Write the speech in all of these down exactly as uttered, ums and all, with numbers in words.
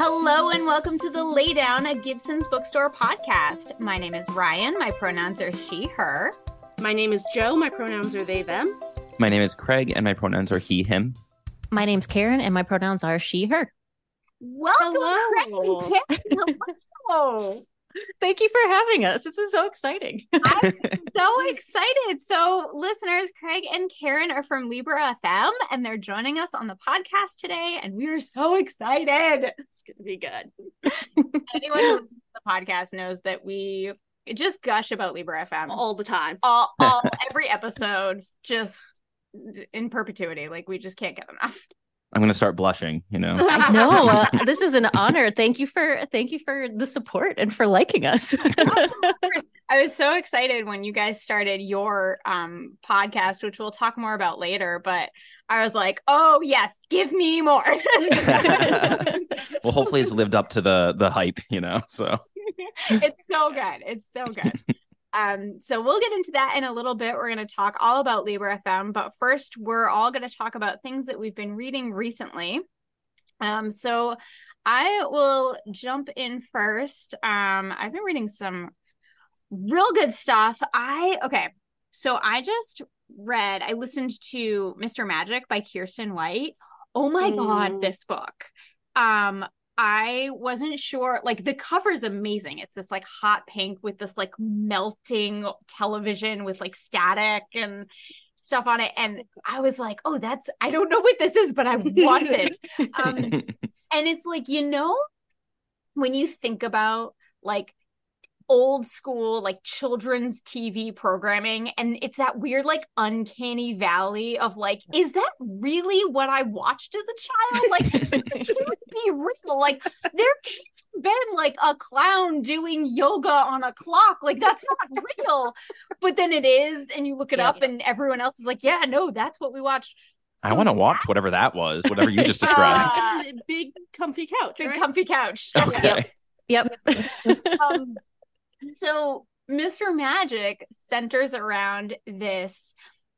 Hello and welcome to the Laydown, a Gibson's Bookstore podcast. My name is Ryan. My pronouns are she, her. My name is Joe. My pronouns are they, them. My name is Craig, and my pronouns are he, him. My name's Karen, and my pronouns are she, her. Welcome, Hello. Craig and Karen. Hello. Thank you for having us. This is so exciting. I'm so excited. So, listeners, Craig and Karen are from Libra F M, and they're joining us on the podcast today, and we are so excited. It's going to be good. Anyone who listens to the podcast knows that we just gush about Libra F M All the time. all, all every episode, just in perpetuity. Like, we just can't get enough. I'm going to start blushing, you know. I know. Uh, this is an honor. Thank you for thank you for the support and for liking us. I was so excited when you guys started your um podcast, which we'll talk more about later, but I was like, oh yes, give me more. Well, hopefully it's lived up to the the hype, you know. So It's so good. It's so good. Um, so we'll get into that in a little bit. We're going to talk all about Libra F M, but first we're all going to talk about things that we've been reading recently. Um, so I will jump in first. Um, I've been reading some real good stuff. I, okay. So I just read, I listened to Mister Magic by Kiersten White. Oh my Mm. God, this book. Um, I wasn't sure, like the cover is amazing. It's this like hot pink with this like melting television with like static and stuff on it. And I was like, oh, that's, I don't know what this is, but I want it. Um, and it's like, you know, when you think about like old school, like children's T V programming, and it's that weird, like uncanny valley of like, is that really what I watched as a child? Like, it can't be real. Like, there can't have been like a clown doing yoga on a clock. Like, that's not real. But then it is, and you look it Yeah. up, and everyone else is like, yeah, no, that's what we watched. I So want to that- watch whatever that was, whatever you just described. Uh, Big comfy couch, Big right? comfy couch. Okay. Yep. um, so Mister Magic centers around this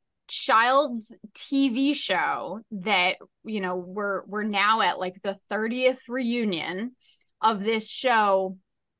child's T V show that, you know, we're we're now at like the thirtieth reunion of this show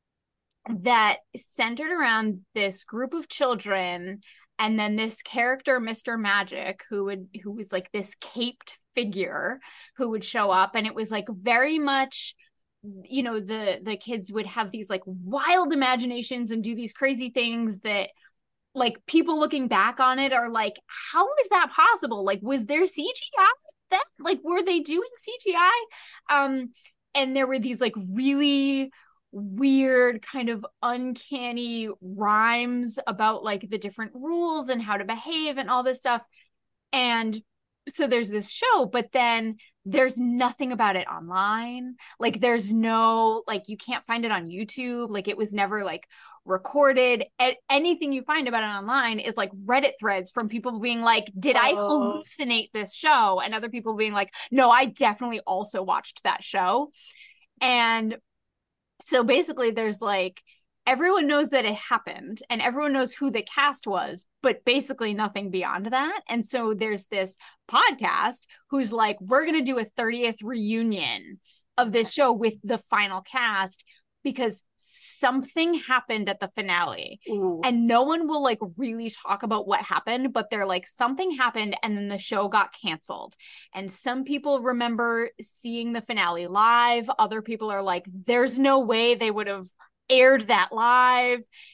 that centered around this group of children, and then this character Mister Magic who would who was like this caped figure who would show up, and it was like very much, you know, the the kids would have these like wild imaginations and do these crazy things that like people looking back on it are like, how is that possible? Like, was there C G I then? Like, were they doing C G I? Um, and there were these like really weird kind of uncanny rhymes about like the different rules and how to behave and all this stuff. And so there's this show, but then there's nothing about it online. Like there's no, like you can't find it on YouTube. Like it was never like recorded. A- anything you find about it online is like Reddit threads from people being like, did I Oh. hallucinate this show? And other people being like, no, I definitely also watched that show. And so basically there's like, everyone knows that it happened and everyone knows who the cast was, but basically nothing beyond that. And so there's this podcast who's like, we're going to do a thirtieth reunion of this show with the final cast because something happened at the finale. Ooh. And no one will like really talk about what happened, but they're like, something happened and then the show got canceled. And some people remember seeing the finale live. Other people are like, there's no way they would have aired that live.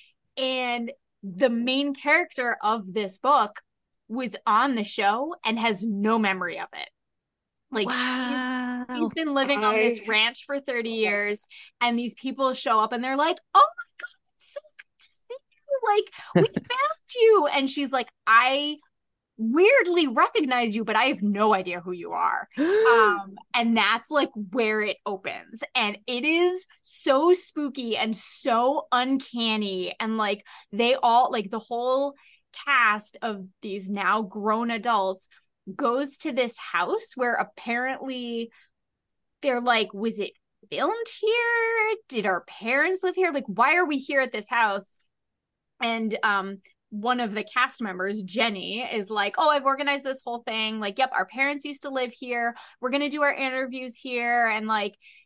And the main character of this book was on the show and has no memory of it. Like Wow. she's, she's been living on this I- ranch for thirty years, and these people show up and they're like, oh my God, it's so good to see you. Like, we found you. And she's like, I weirdly recognize you, but I have no idea who you are. Um, and that's like where it opens. And it is so spooky and so uncanny. And like they all, like the whole cast of these now grown adults goes to this house where apparently they're like, was it filmed here? Did our parents live here? Like, why are we here at this house? And um one of the cast members, Jenny, is like, oh, I've organized this whole thing. Like, yep, our parents used to live here. We're going to do our interviews here. And like,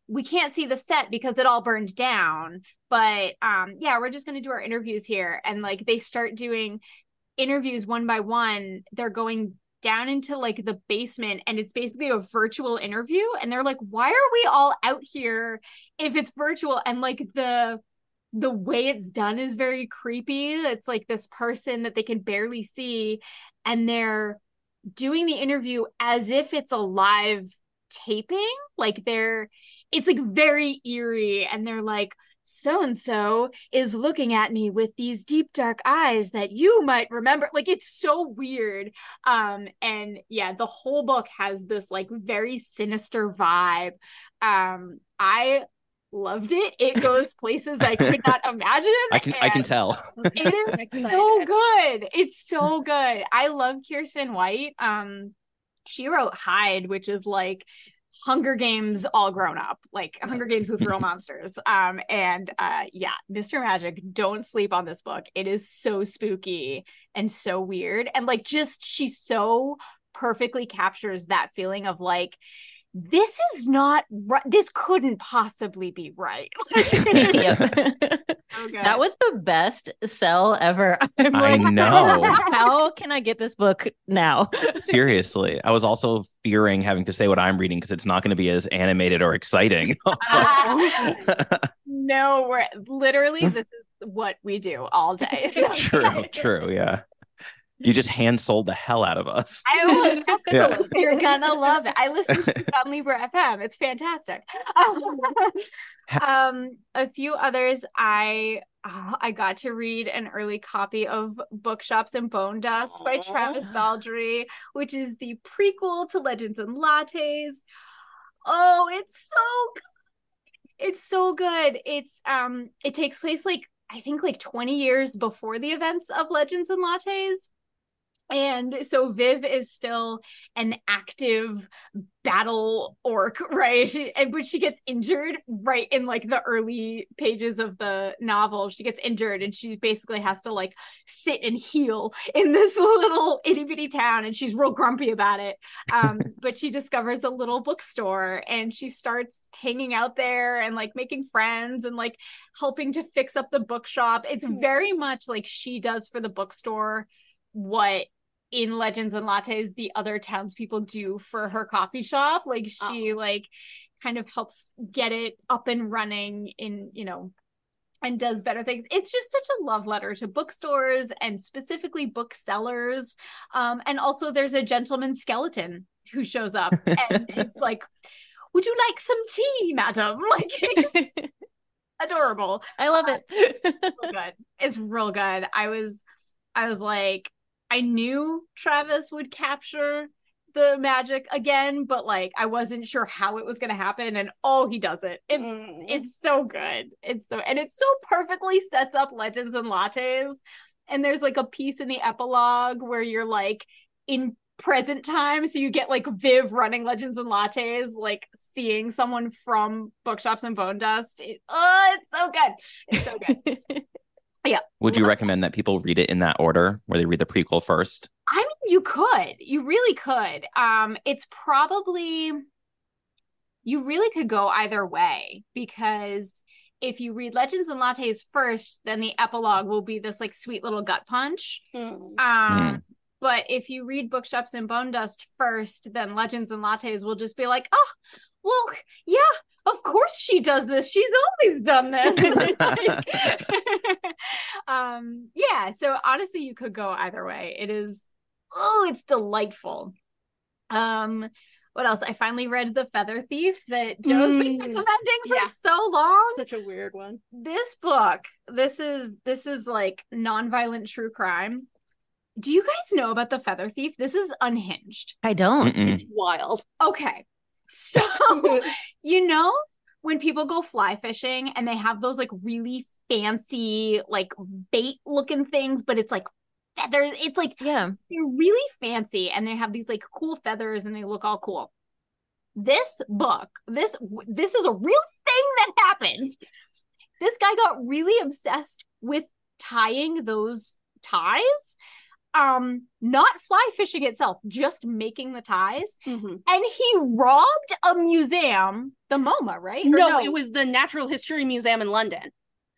we can't see the set because it all burned down. But um, yeah, we're just going to do our interviews here. And like they start doing interviews one by one. They're going down into like the basement and it's basically a virtual interview. And they're like, why are we all out here if it's virtual? And like the the way it's done is very creepy. It's like this person that they can barely see. And they're doing the interview as if it's a live taping. Like they're, it's like very eerie. And they're like, so-and-so is looking at me with these deep dark eyes that you might remember. Like it's so weird. Um, and yeah, the whole book has this like very sinister vibe. Um, I loved it. It goes places I could not imagine. I can I can tell. It is so good. It's so good. I love Kirsten White. Um, she wrote Hyde, which is like Hunger Games all grown up, like Hunger Games with real monsters. Um, and uh, yeah, Mister Magic, don't sleep on this book. It is so spooky and so weird, and like just she so perfectly captures that feeling of like, this is not right. This couldn't possibly be right. Okay. That was the best sell ever. I'm I like, know. How can I get this book now? Seriously. I was also fearing having to say what I'm reading because it's not going to be as animated or exciting. uh, no, we're literally, this is what we do all day. So. True, true. Yeah. You just hand sold the hell out of us. I was excellent. Yeah. You're gonna love it. I listen to on Libra F M. It's fantastic. um, a few others. I oh, I got to read an early copy of Bookshops and Bone Dust by Travis Baldree, which is the prequel to Legends and Lattes. Oh, it's so good. It's so good. It's um, it takes place like I think like twenty years before the events of Legends and Lattes. And so Viv is still an active battle orc, right? She, and but she gets injured right in like the early pages of the novel. She gets injured and she basically has to like sit and heal in this little itty bitty town. And she's real grumpy about it. Um, but she discovers a little bookstore and she starts hanging out there and like making friends and like helping to fix up the bookshop. It's very much like she does for the bookstore what in Legends and Lattes the other townspeople do for her coffee shop. Like she oh. like kind of helps get it up and running in, you know, and does better things. It's just such a love letter to bookstores and specifically booksellers. Um, and also there's a gentleman skeleton who shows up and it's like, would you like some tea, madam? Like adorable. I love uh, it. It's real good. It's real good. I was, I was like, I knew Travis would capture the magic again, but like I wasn't sure how it was going to happen, and oh, he does it. It's mm. it's so good. It's so and it so perfectly sets up Legends and Lattes. And there's like a piece in the epilogue where you're like in present time, so you get like Viv running Legends and Lattes, like seeing someone from Bookshops and Bone Dust. It, oh, it's so good. It's so good. Yeah. Would you recommend that people read it in that order where they read the prequel first? I mean, you could. You really could. Um, it's probably, you really could go either way, because if you read Legends and Lattes first, then the epilogue will be this like sweet little gut punch. Mm. Um, mm. But if you read Bookshops and Bone Dust first, then Legends and Lattes will just be like, oh, well, yeah. Of course she does this. She's always done this. like, um, yeah. So honestly, you could go either way. It is, oh, it's delightful. Um, what else? I finally read The Feather Thief that Joe's mm. been recommending for yeah. so long. Such a weird one. This book, this is this is like nonviolent true crime. Do you guys know about The Feather Thief? This is Unhinged. I don't. Mm-mm. It's wild. Okay. So, you know, when people go fly fishing and they have those like really fancy, like bait looking things, but it's like feathers. It's like, yeah, they're really fancy and they have these like cool feathers and they look all cool. This book, this, this is a real thing that happened. This guy got really obsessed with tying those ties. um not fly fishing itself, just making the ties. Mm-hmm. And he robbed a museum, the MoMA, right? Or No, no, it was the Natural History Museum in London.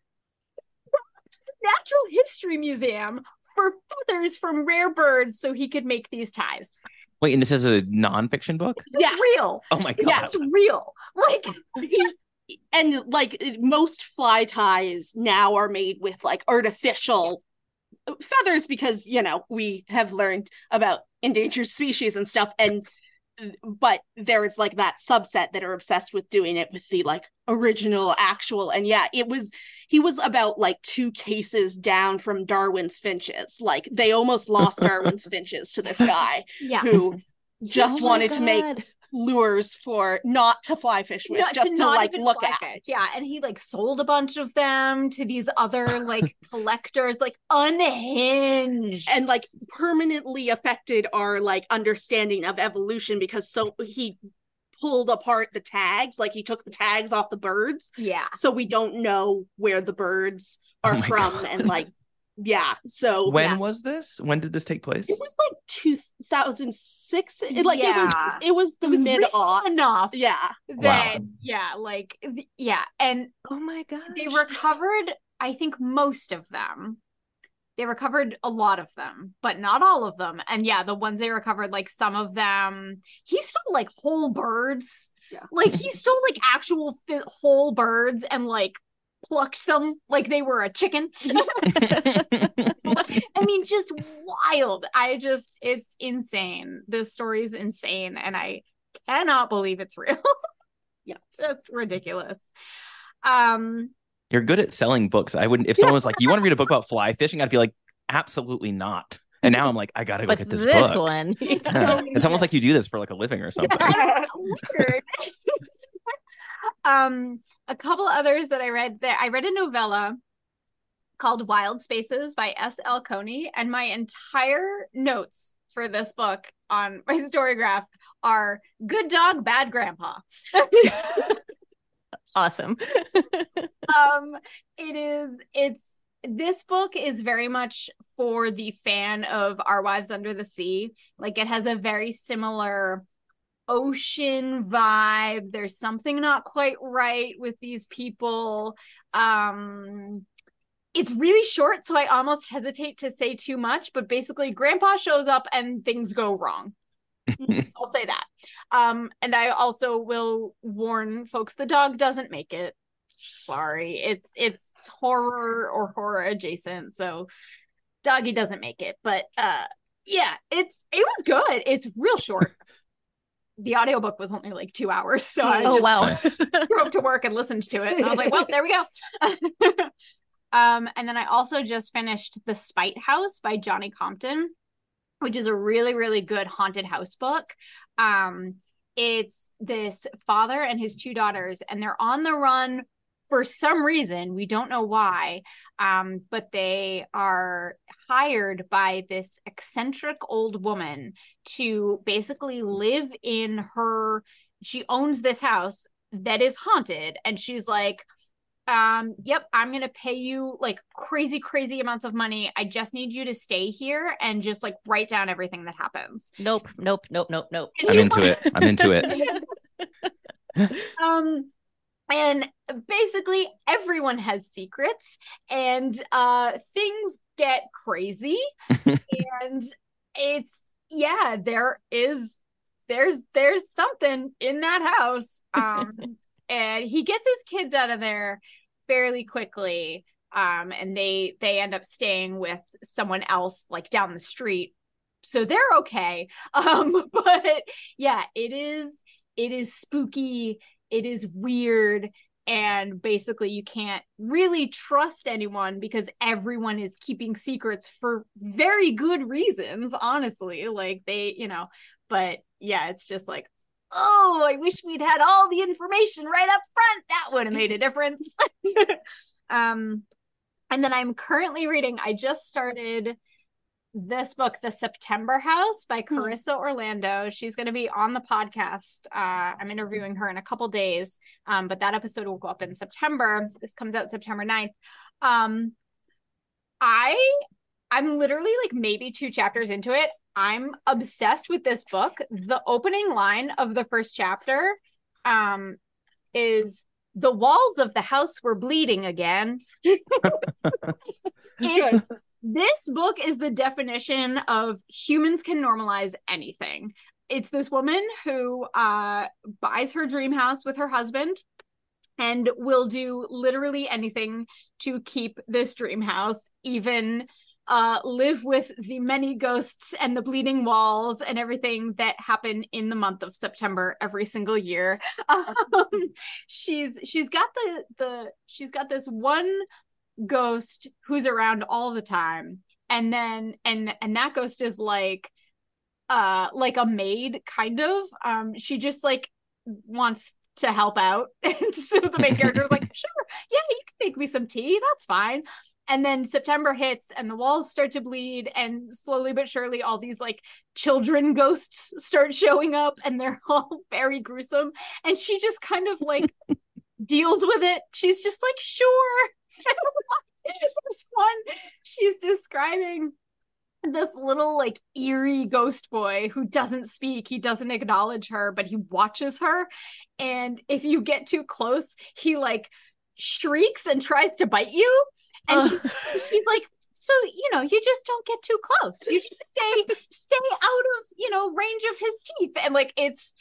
Natural History Museum for feathers from rare birds so he could make these ties. Wait, and this is a nonfiction book? It's Yeah. real. Oh my god. Yeah. It's real. Like, And like most fly ties now are made with like artificial feathers because, you know, we have learned about endangered species and stuff. And but there is like that subset that are obsessed with doing it with the like original actual. And yeah, it was he was about like two cases down from Darwin's finches. Like they almost lost Darwin's finches to this guy yeah. who just Oh my wanted to make God. lures for not to fly fish with, Not- just to, not like even look fly at. fish. Yeah, and he like sold a bunch of them to these other like collectors, like unhinged. And like permanently affected our like understanding of evolution because so he pulled apart the tags, like he took the tags off the birds, yeah, so we don't know where the birds are Oh my from. God. And like yeah, so When yeah. was this? When did this take place? It was like two thousand six. It, like it was Yeah. it was the It was mid recent aughts enough. Yeah. that yeah, like th- yeah, and Oh my gosh. they recovered, I think, most of them. They recovered a lot of them, but not all of them. And yeah, the ones they recovered, like some of them, he stole like whole birds. Yeah. Like he stole like actual fi- whole birds and like plucked them like they were a chicken. I mean, just wild. I just, it's insane. This story is insane, and I cannot believe it's real. Yeah, just ridiculous. Um, You're good at selling books. I wouldn't if someone was like, "You want to read a book about fly fishing?" I'd be like, "Absolutely not." And now I'm like, "I gotta go But get this, this book." one. so It's almost like you do this for like a living or something. weird. um, a couple others that I read. That I read a novella called Wild Spaces by S L Coney, and my entire notes for this book on my Storygraph are good dog, bad grandpa. Awesome. um, it is, it's, this book is very much for the fan of Our Wives Under the Sea. Like it has a very similar ocean vibe. There's something not quite right with these people. Um, it's really short, so I almost hesitate to say too much, but basically grandpa shows up and things go wrong. I'll say that. Um, and I also will warn folks, the dog doesn't make it. Sorry. It's it's horror or horror adjacent, so doggy doesn't make it. But uh yeah, it's it was good. It's real short. The audiobook was only like two hours, so I Oh just wow. Nice. drove to work and listened to it. And I was like, well, there we go. um, and then I also just finished The Spite House by Johnny Compton, which is a really, really good haunted house book. Um, it's this father and his two daughters, and they're on the run for some reason. We don't know why, um, but they are hired by this eccentric old woman to basically live in her, she owns this house that is haunted, and she's like, um yep, I'm gonna pay you like crazy crazy amounts of money. I just need you to stay here and just like write down everything that happens. Nope, nope, nope, nope, nope. And I'm he's into like- it. I'm into it. um and basically everyone has secrets, and uh things get crazy. And it's yeah, there is there's there's something in that house. Um and he gets his kids out of there fairly quickly, um and they they end up staying with someone else like down the street, so they're okay. Um but yeah, it is it is spooky, it is weird, and basically you can't really trust anyone because everyone is keeping secrets for very good reasons, honestly. Like they, you know, but yeah, it's just like, oh, I wish we'd had all the information right up front. That would have made a difference. um, and then I'm currently reading, I just started this book, The September House by Carissa Orlando. She's going to be on the podcast. Uh, I'm interviewing her in a couple days, um, but that episode will go up in September. This comes out September ninth. Um, I I'm literally like maybe two chapters into it. I'm obsessed with this book. The opening line of the first chapter um, is the walls of the house were bleeding again. It's, this book is the definition of humans can normalize anything. It's this woman who uh, buys her dream house with her husband and will do literally anything to keep this dream house, even uh, live with the many ghosts and the bleeding walls and everything that happen in the month of September every single year. Um, she's she's got the the she's got this one ghost who's around all the time, and then and and that ghost is like uh like a maid kind of. Um, she just like wants to help out, and so the main character is like, sure, yeah, you can make me some tea, that's fine. And then September hits and the walls start to bleed, and slowly but surely all these like children ghosts start showing up, and they're all very gruesome, and she just kind of like deals with it. She's just like, sure. There's one, she's describing this little like eerie ghost boy who doesn't speak, he doesn't acknowledge her, but he watches her, and if you get too close he like shrieks and tries to bite you. And uh. she, she's like, so you know, you just don't get too close, you just stay stay out of, you know, range of his teeth. And like, it's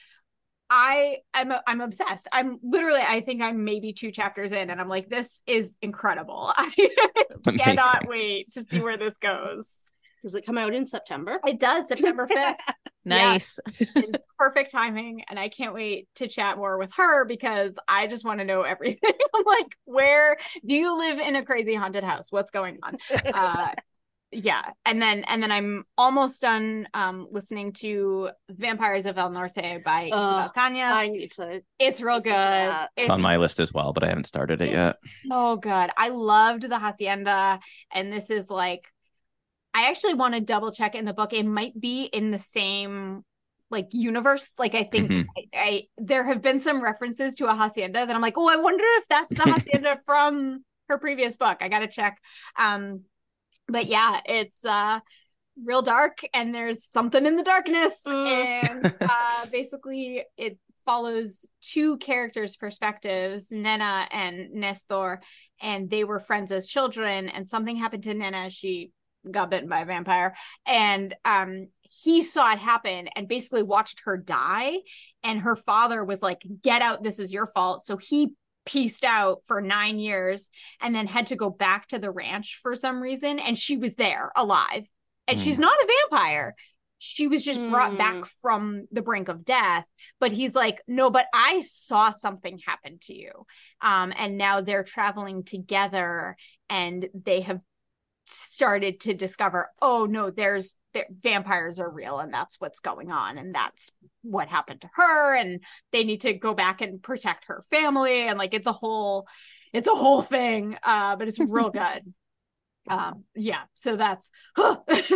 I I'm I'm obsessed. I'm literally, I think I'm maybe two chapters in, and I'm like, this is incredible. I cannot wait to see where this goes. Does it come out in September? It does, September fifth. Nice. Yeah. Perfect timing. And I can't wait to chat more with her because I just want to know everything. I'm like, where do you live in a crazy haunted house? What's going on? Uh, yeah. And then and then I'm almost done um, listening to Vampires of El Norte by uh, Isabel Cañas. I need to. It's real good. It's, it's on my list as well, but I haven't started it yet. So good. I loved The Hacienda. And this is like, I actually want to double check in the book. It might be in the same like universe. Like I think mm-hmm. I, I there have been some references to a hacienda that I'm like, oh, I wonder if that's the hacienda from her previous book. I gotta check. Um, but yeah, it's uh real dark, and there's something in the darkness, and uh, basically it follows two characters' perspectives, Nena and Nestor, and they were friends as children, and something happened to Nena. She got bitten by a vampire, and um he saw it happen and basically watched her die, and her father was like, get out, this is your fault. So he pieced out for nine years and then had to go back to the ranch for some reason, and she was there alive, and mm. she's not a vampire, she was just mm. brought back from the brink of death. But he's like, no, but I saw something happen to you. Um and now they're traveling together, and they have started to discover, oh no, there's there, vampires are real, and that's what's going on, and that's what happened to her, and they need to go back and protect her family, and like it's a whole it's a whole thing, uh but it's real good. Um yeah, so that's huh.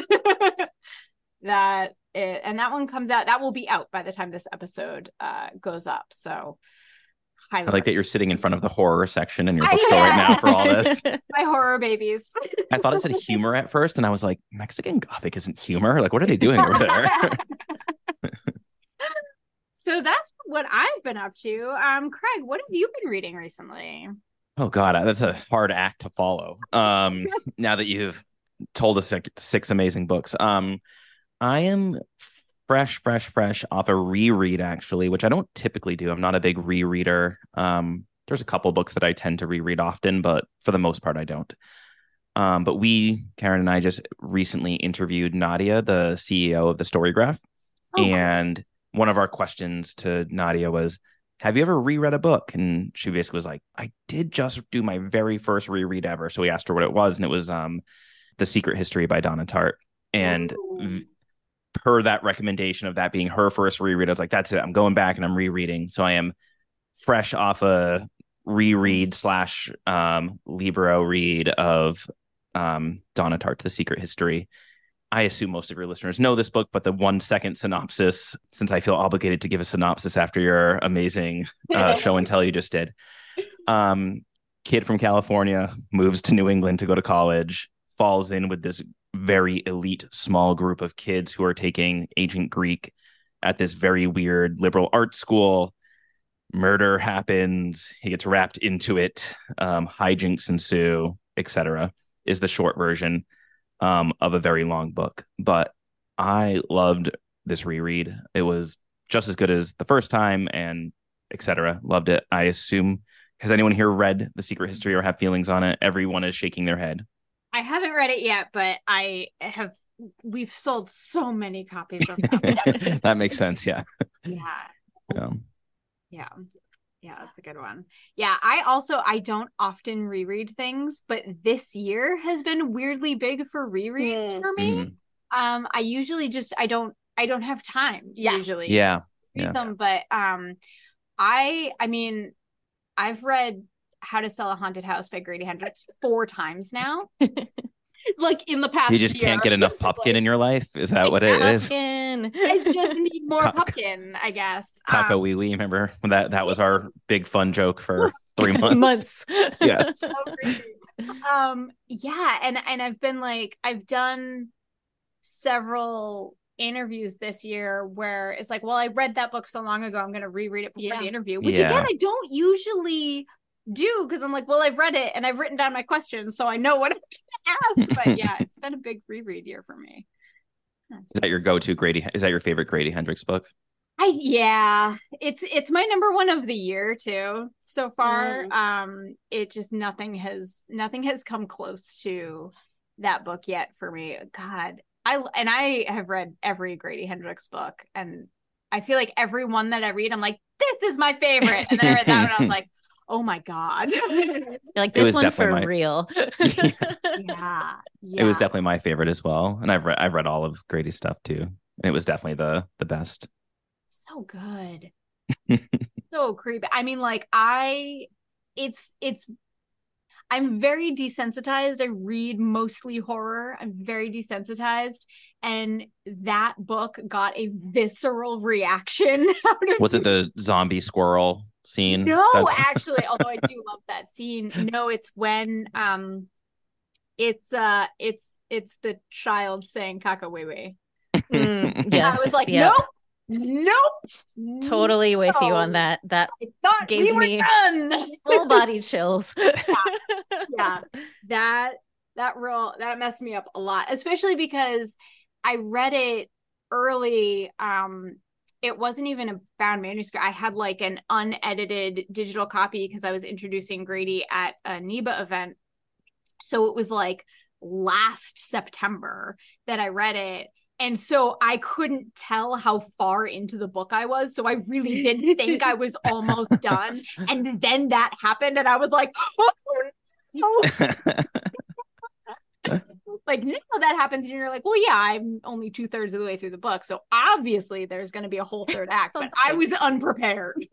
that it, and that one comes out, that will be out by the time this episode uh goes up, so I like that you're sitting in front of the horror section in your bookstore yeah. right now for all this. My horror babies. I thought it said humor at first, and I was like, Mexican Gothic isn't humor? Like, what are they doing over there? So that's what I've been up to. Um, Craig, what have you been reading recently? Oh God, that's a hard act to follow. Um, now that you've told us like six amazing books, um, I am fresh, fresh, fresh off a reread, actually, which I don't typically do. I'm not a big rereader. Um, there's a couple books that I tend to reread often, but for the most part, I don't. Um, but we, Karen and I, just recently interviewed Nadia, the C E O of the Storygraph. Oh, and cool. One of our questions to Nadia was, have you ever reread a book? And she basically was like, I did just do my very first reread ever. So we asked her what it was, and it was um, The Secret History by Donna Tartt. And v- per that recommendation of that being her first reread, I was like, that's it. I'm going back and I'm rereading. So I am fresh off a reread slash um, Libro read of um, Donna Tartt, The Secret History. I assume most of your listeners know this book, but the one second synopsis, since I feel obligated to give a synopsis after your amazing uh, show and tell you just did. Um, kid from California moves to New England to go to college, falls in with this very elite small group of kids who are taking ancient Greek at this very weird liberal arts school. Murder happens. He gets wrapped into it. Um, hijinks ensue, et cetera is the short version um, of a very long book. But I loved this reread. It was just as good as the first time, and et cetera. Loved it. I assume, has anyone here read The Secret History or have feelings on it? Everyone is shaking their head. I haven't read it yet, but I have. We've sold so many copies of that. That makes sense. Yeah. Yeah. Yeah. Yeah. Yeah, that's a good one. Yeah, I also I don't often reread things, but this year has been weirdly big for rereads Mm. for me. Mm. Um, I usually just I don't I don't have time Yeah. usually Yeah. to read Yeah. them, but um, I I mean, I've read How to Sell a Haunted House by Grady Hendrix four times now. Like in the past You just year, can't get enough basically. Pumpkin in your life? Is that what it is? Pumpkin. I just need more Ca- pumpkin, I guess. Caca Um, wee wee. Remember when that that was our big fun joke for three months? Months. Yes. so crazy. um yeah, and and I've been like I've done several interviews this year where it's like, well, I read that book so long ago, I'm gonna reread it before Yeah. the interview, which Yeah. again I don't usually do because I'm like, well, I've read it and I've written down my questions, so I know what I'm gonna ask. But yeah, it's been a big reread year for me. That's Is that your go-to Grady? Is that your favorite Grady Hendrix book? I yeah, it's it's my number one of the year too so far. Mm. Um, it just nothing has nothing has come close to that book yet for me. God, I and I have read every Grady Hendrix book, and I feel like every one that I read, I'm like, this is my favorite. And then I read that one, and I was like, oh my God. You're like, It this was one for definitely my- real. yeah, yeah. It was definitely my favorite as well, and I've read I've read all of Grady's stuff too, and it was definitely the the best. so good. So creepy. I mean, like I it's it's I'm very desensitized. I read mostly horror. I'm very desensitized. And that book got a visceral reaction out of Was it me. the zombie squirrel scene? No, That's- actually, although I do love that scene. No, it's when um it's uh it's it's the child saying caca wee wee. Mm, yes. I was like, yep. nope, nope. Totally with you on no. that. That I thought Gave we were me- done. full body chills. Yeah, that that real that messed me up a lot, especially because I read it early. Um, it wasn't even a bound manuscript. I had like an unedited digital copy because I was introducing Grady at a N E B A event. So it was like last September that I read it. And so I couldn't tell how far into the book I was. So I really did think I was almost done. And then that happened. And I was like, oh, no. Like, now that happens. And you're like, well, yeah, I'm only two thirds of the way through the book. So obviously there's going to be a whole third act. But I was unprepared.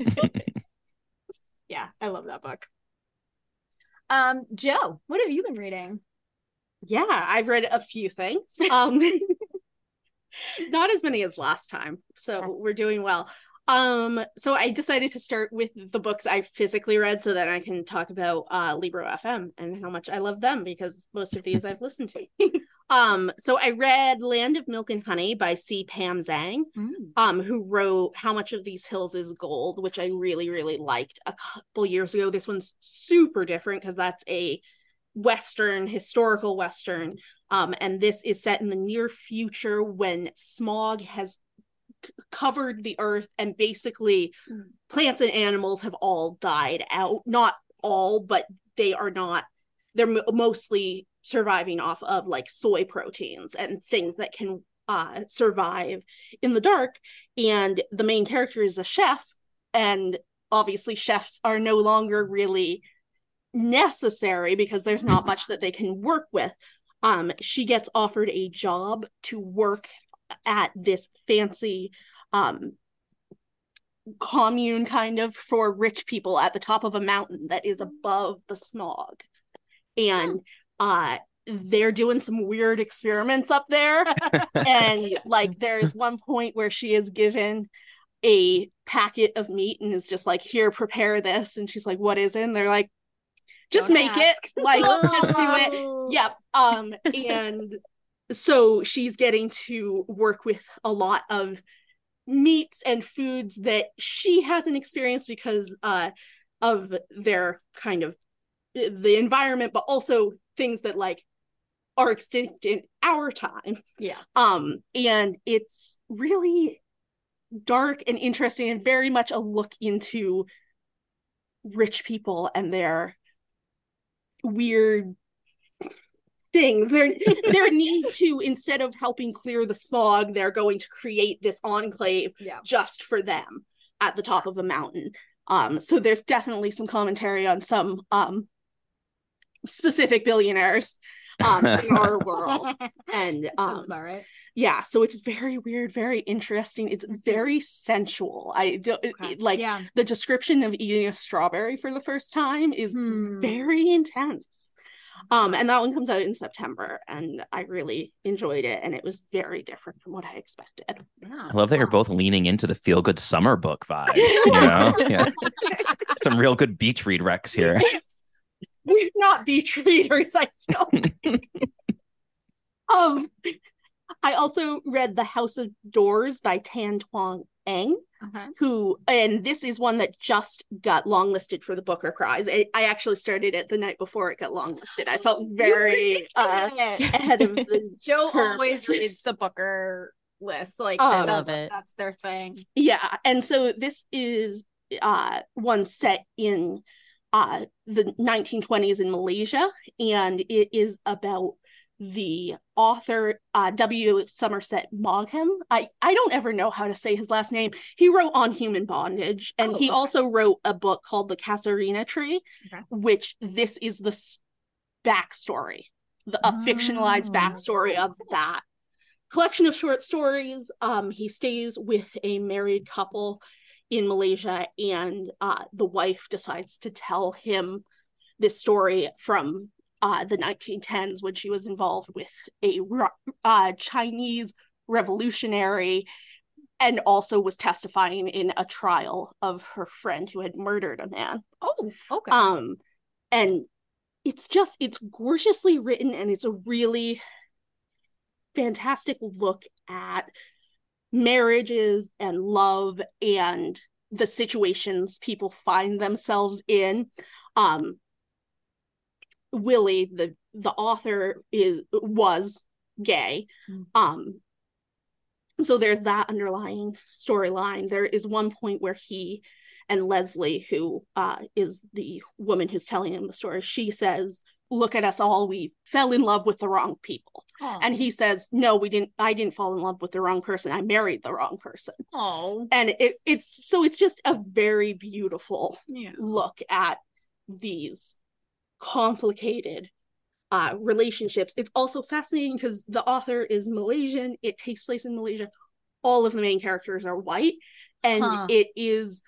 Yeah, I love that book. Um, Joe, what have you been reading? Yeah, I've read a few things. Um, not as many as last time, so That's- we're doing well. Um, so I decided to start with the books I physically read so that I can talk about uh Libro F M and how much I love them because most of these I've listened to. Um, so I read Land of Milk and Honey by C. Pam Zhang, um, who wrote How Much of These Hills is Gold, which I really, really liked a couple years ago. This one's super different because that's a Western, historical Western. Um, and this is set in the near future when smog has c- covered the earth and basically Mm. plants and animals have all died out. Not all, but they are not, they're m- mostly surviving off of like soy proteins and things that can uh, survive in the dark. And the main character is a chef, and obviously chefs are no longer really necessary because there's not much that they can work with. Um, she gets offered a job to work at this fancy um commune kind of for rich people at the top of a mountain that is above the smog. And uh they're doing some weird experiments up there. And like there's one point where she is given a packet of meat and is just like, here, prepare this. And she's like, what is it? And they're like, just Don't make ask. it. Like, just do it. Oh. Yep. Um, and so she's getting to work with a lot of meats and foods that she hasn't experienced because uh, of their kind of the environment, but also things that like are extinct in our time. Yeah. Um, and it's really dark and interesting and very much a look into rich people and their weird things. Their their need to, instead of helping clear the smog, they're going to create this enclave Yeah. just for them at the top of a mountain. Um, so there's definitely some commentary on some um specific billionaires um in our world. And um Sounds about right. yeah, so it's very weird, very interesting. It's very sensual. I do Okay. it, like Yeah. the description of eating a strawberry for the first time is Hmm. very intense. Um, and that one comes out in September, and I really enjoyed it, and it was very different from what I expected. Yeah. I love that you're Wow. both leaning into the feel good summer book vibe. You know, yeah, some real good beach read recs here. We're not beach readers, I feel. um, I also read The House of Doors by Tan Tuong Eng, Okay. who, and this is one that just got longlisted for the Booker Prize. I, I actually started it the night before it got longlisted. I felt very uh, ahead of the Joe curve always with reads this. the Booker list. Like Um, that- Love that's it. that's their thing. Yeah, and so this is uh one set in uh the nineteen twenties in Malaysia, and it is about the author uh W. Somerset Maugham. I I don't ever know how to say his last name. He wrote On Human Bondage, and Oh, he okay. also wrote a book called The Casuarina Tree, Okay. which this is the s- backstory, the a fictionalized Oh. backstory of that collection of short stories. Um, he stays with a married couple in Malaysia, and uh, the wife decides to tell him this story from uh, the nineteen tens when she was involved with a uh, Chinese revolutionary, and also was testifying in a trial of her friend who had murdered a man. Oh, okay. Um, and it's just, it's gorgeously written, and it's a really fantastic look at marriages and love and the situations people find themselves in. Um, Willie, the the author, is was gay. Mm. Um, so there's that underlying storyline. There is one point where he and Leslie, who uh, is the woman who's telling him the story, she says, "Look at us all. We fell in love with the wrong people." Oh. And he says, "No, we didn't. I didn't fall in love with the wrong person. I married the wrong person." Oh. And it, it's so it's just a very beautiful Yeah. look at these complicated uh, relationships. It's also fascinating because the author is Malaysian. It takes place in Malaysia. All of the main characters are white, and Huh. it is.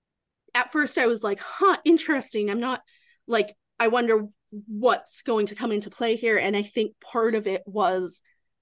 At first, I was like, "Huh, interesting." I'm not like, I wonder what's going to come into play here. And I think part of it was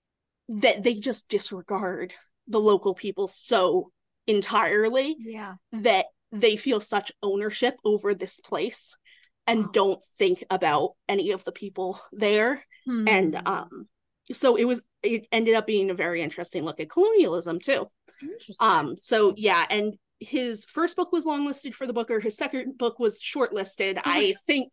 that they just disregard the local people so entirely Yeah. that they feel such ownership over this place and Wow. don't think about any of the people there. Hmm. And um so it was it ended up being a very interesting look at colonialism too. Interesting. Um so yeah, and his first book was longlisted for the Booker. His second book was shortlisted. I think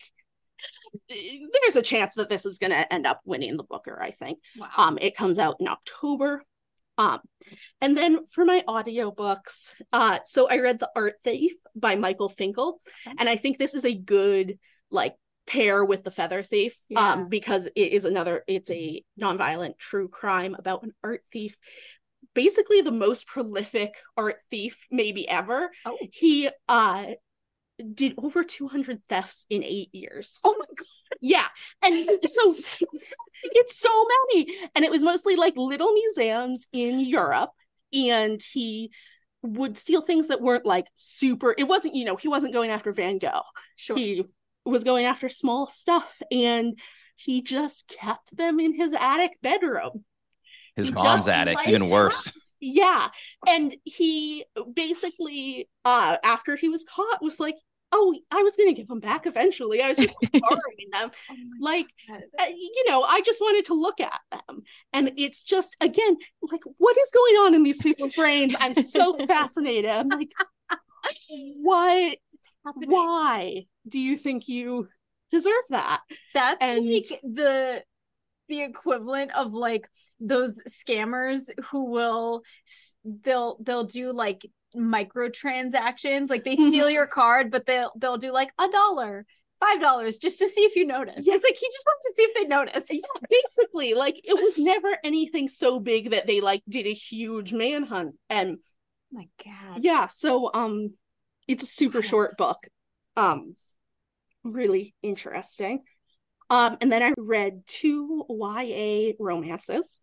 there's a chance that this is going to end up winning the Booker, I think. Wow. Um, it comes out in October. Um, and then for my audiobooks, uh, so I read The Art Thief by Michael Finkel. Okay. And I think this is a good, like, pair with The Feather Thief, Yeah. um, because it is another, it's a nonviolent true crime about an art thief. Basically the most prolific art thief maybe ever. Oh. He uh did over two hundred thefts in eight years. Oh my god. Yeah. And so it's so many. And it was mostly like little museums in Europe. And he would steal things that weren't like super, it wasn't, you know, he wasn't going after Van Gogh. Sure. He was going after small stuff. And he just kept them in his attic bedroom. His He mom's just attic, liked even worse. Yeah. And he basically, uh, after he was caught, was like, Oh, I was going to give them back eventually. I was just borrowing them. Oh like, God. uh, you know, I just wanted to look at them. And it's just, again, like, what is going on in these people's brains? I'm so fascinated. I'm like, what, why do you think you deserve that? That's And- like the the equivalent of like those scammers who will they'll they'll do like microtransactions, like they steal your card, but they'll they'll do like a dollar, five dollars just to see if you notice. Yeah. It's like he just wanted to see if they noticed. Yeah, basically, like, it was never anything so big that they like did a huge manhunt. And Oh my God. yeah, so um it's a super What? short book. Um really interesting. Um and then I read two Y A romances.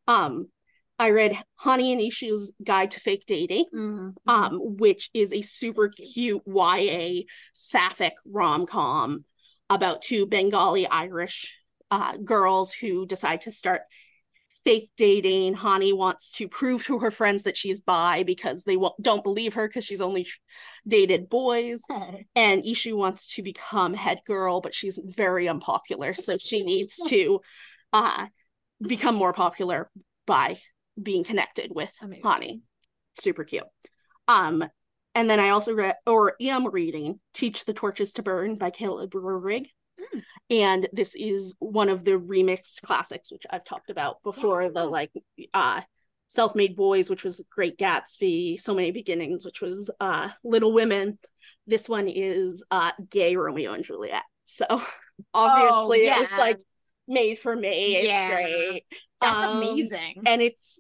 Um I read Hani and Ishu's Guide to Fake Dating, Mm-hmm. um, which is a super cute Y A sapphic rom-com about two Bengali Irish uh, girls who decide to start fake dating. Hani wants to prove to her friends that she's bi because they w- don't believe her because she's only dated boys. And Ishu wants to become head girl, but she's very unpopular, so she needs to uh, become more popular by being connected with Amazing. Hani. Super cute. Um, and then I also read, or am reading, Teach the Torches to Burn by Caleb Rurig. Mm. And this is one of the remixed classics, which I've talked about before. Yeah. The like uh Self-Made Boys, which was Great Gatsby, So Many Beginnings, which was uh Little Women. This one is uh gay Romeo and Juliet. So obviously yeah. it was like made for me. It's Yeah. great. That's Um, amazing. And it's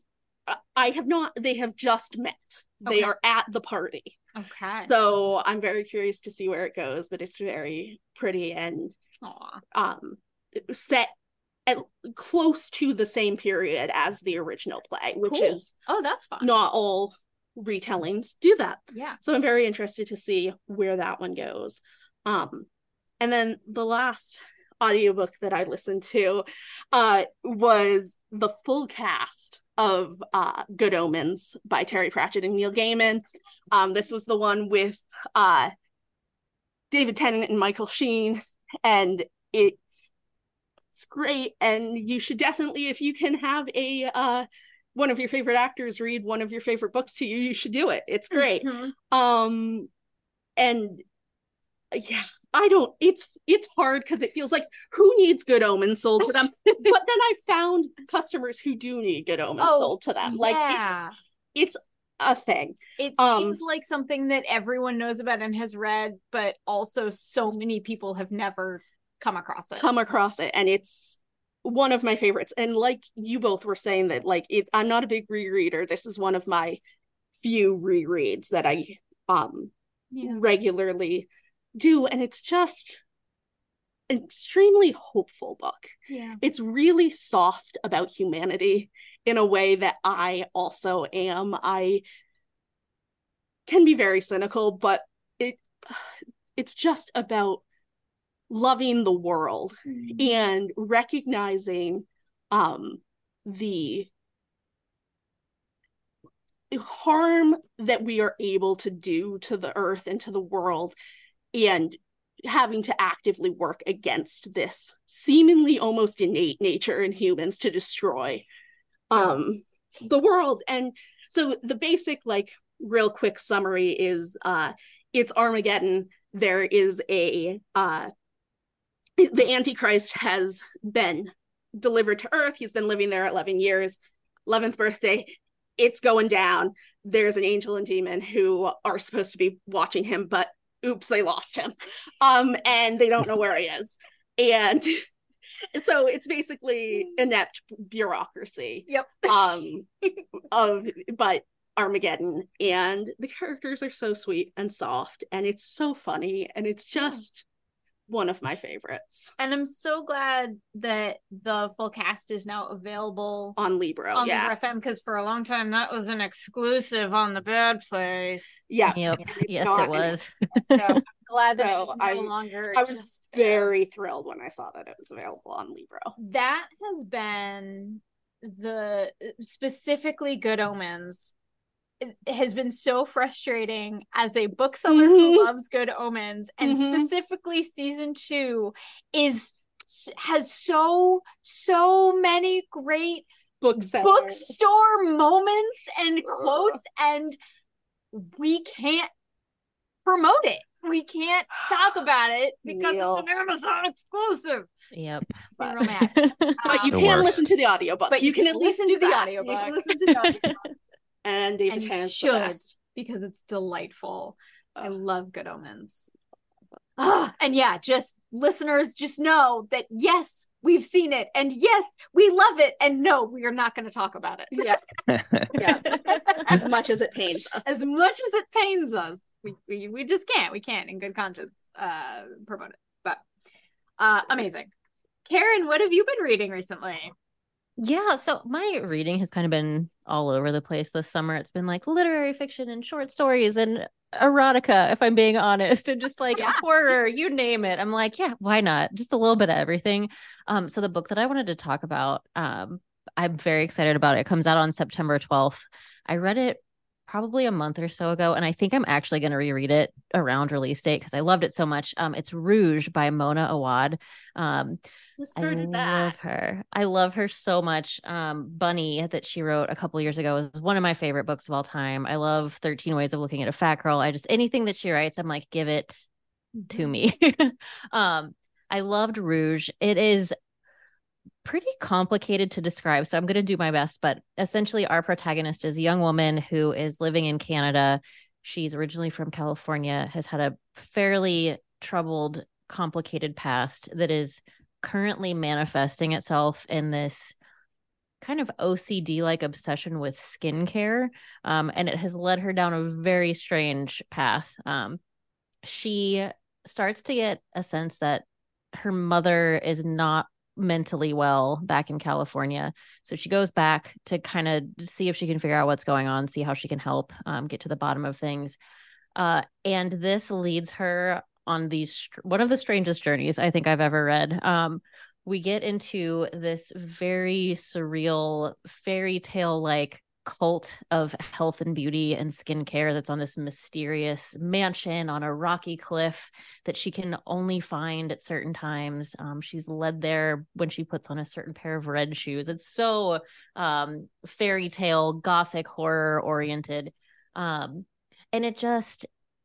I have not, they have just met. They Okay. are at the party. Okay. So I'm very curious to see where it goes, but it's very pretty and Aw. um set at close to the same period as the original play, which Cool. is Oh, that's fun. not all retellings do that. Yeah. So I'm very interested to see where that one goes. Um and then the last audiobook that I listened to uh was the full cast of uh Good Omens by Terry Pratchett and Neil Gaiman. Um this was the one with uh David Tennant and Michael Sheen, and it it's great. And you should definitely, if you can have a uh one of your favorite actors read one of your favorite books to you, you should do it. It's great. Mhm. Um and yeah, I don't, it's it's hard because it feels like, who needs Good Omens sold to them? But then I found customers who do need Good Omens Oh, sold to them. Like yeah. it's it's a thing. It Um, seems like something that everyone knows about and has read, but also so many people have never come across it. Come across it, and it's one of my favorites. And like you both were saying, that like it, I'm not a big rereader. This is one of my few rereads that I um Yeah. regularly do, and it's just an extremely hopeful book. Yeah. It's really soft about humanity in a way that I also am. I can be very cynical, but it it's just about loving the world and recognizing um the harm that we are able to do to the earth and to the world, and having to actively work against this seemingly almost innate nature in humans to destroy um the world. And so the basic, like, real quick summary is uh it's Armageddon. There is a uh the Antichrist has been delivered to Earth. He's been living there eleven years. eleventh birthday, it's going down. There's an angel and demon who are supposed to be watching him, but oops, they lost him. Um, and they don't know where he is. And so it's basically inept bureaucracy. Yep. Um, of but Armageddon, and the characters are so sweet and soft, and it's so funny, and it's just one of my favorites. And I'm so glad that the full cast is now available On Libro, on yeah. Libro F M, because for a long time that was an exclusive on The Bad Place. Yeah. Yep. It's Yes, not it was. So I'm glad that So it's no I- longer. I was just very thrilled when I saw that it was available on Libro. That has been the specifically Good Omens has been so frustrating as a bookseller mm-hmm. who loves Good Omens, and mm-hmm. specifically season two is has so so many great bookseller. bookstore moments and quotes, and we can't promote it. We can't talk about it because Neil. It's an Amazon exclusive. Yep. But, real mad. But you the can worst. listen to the audiobook. But you can at least listen to the that. audiobook. You can listen to the audiobook. And David and Tennant's should, the best. Because it's delightful. Oh. I love Good Omens. Oh, and yeah, just listeners, just know that yes, we've seen it, and yes, we love it, and no, we are not going to talk about it. Yeah, yeah. As much as it pains us, as much as it pains us, we we, we just can't, we can't, in good conscience, uh, promote it. But uh, amazing, Karen, what have you been reading recently? Yeah, so my reading has kind of been all over the place this summer. It's been like literary fiction and short stories and erotica, if I'm being honest, and just like yeah. horror, you name it. I'm like, yeah, why not? Just a little bit of everything. Um, so the book that I wanted to talk about, um, I'm very excited about it. It comes out on September twelfth. I read it probably a month or so ago, and I think I'm actually going to reread it around release date because I loved it so much. Um, it's Rouge by Mona Awad. Um, I that? love her. I love her so much. Um, Bunny that she wrote a couple years ago was one of my favorite books of all time. I love thirteen Ways of Looking at a Fat Girl. I just, anything that she writes, I'm like, give it to me. um, I loved Rouge. It is pretty complicated to describe, so I'm going to do my best, but essentially our protagonist is a young woman who is living in Canada. She's originally from California, has had a fairly troubled, complicated past that is currently manifesting itself in this kind of O C D-like obsession with skincare, um, and it has led her down a very strange path. Um, she starts to get a sense that her mother is not mentally well back in California. So she goes back to kind of see if she can figure out what's going on, see how she can help um, get to the bottom of things. Uh, and this leads her on these, one of the strangest journeys I think I've ever read. Um, we get into this very surreal fairy tale like cult of health and beauty and skincare that's on this mysterious mansion on a rocky cliff that she can only find at certain times. Um, she's led there when she puts on a certain pair of red shoes. It's so um, fairy tale, gothic horror oriented. Um, and it just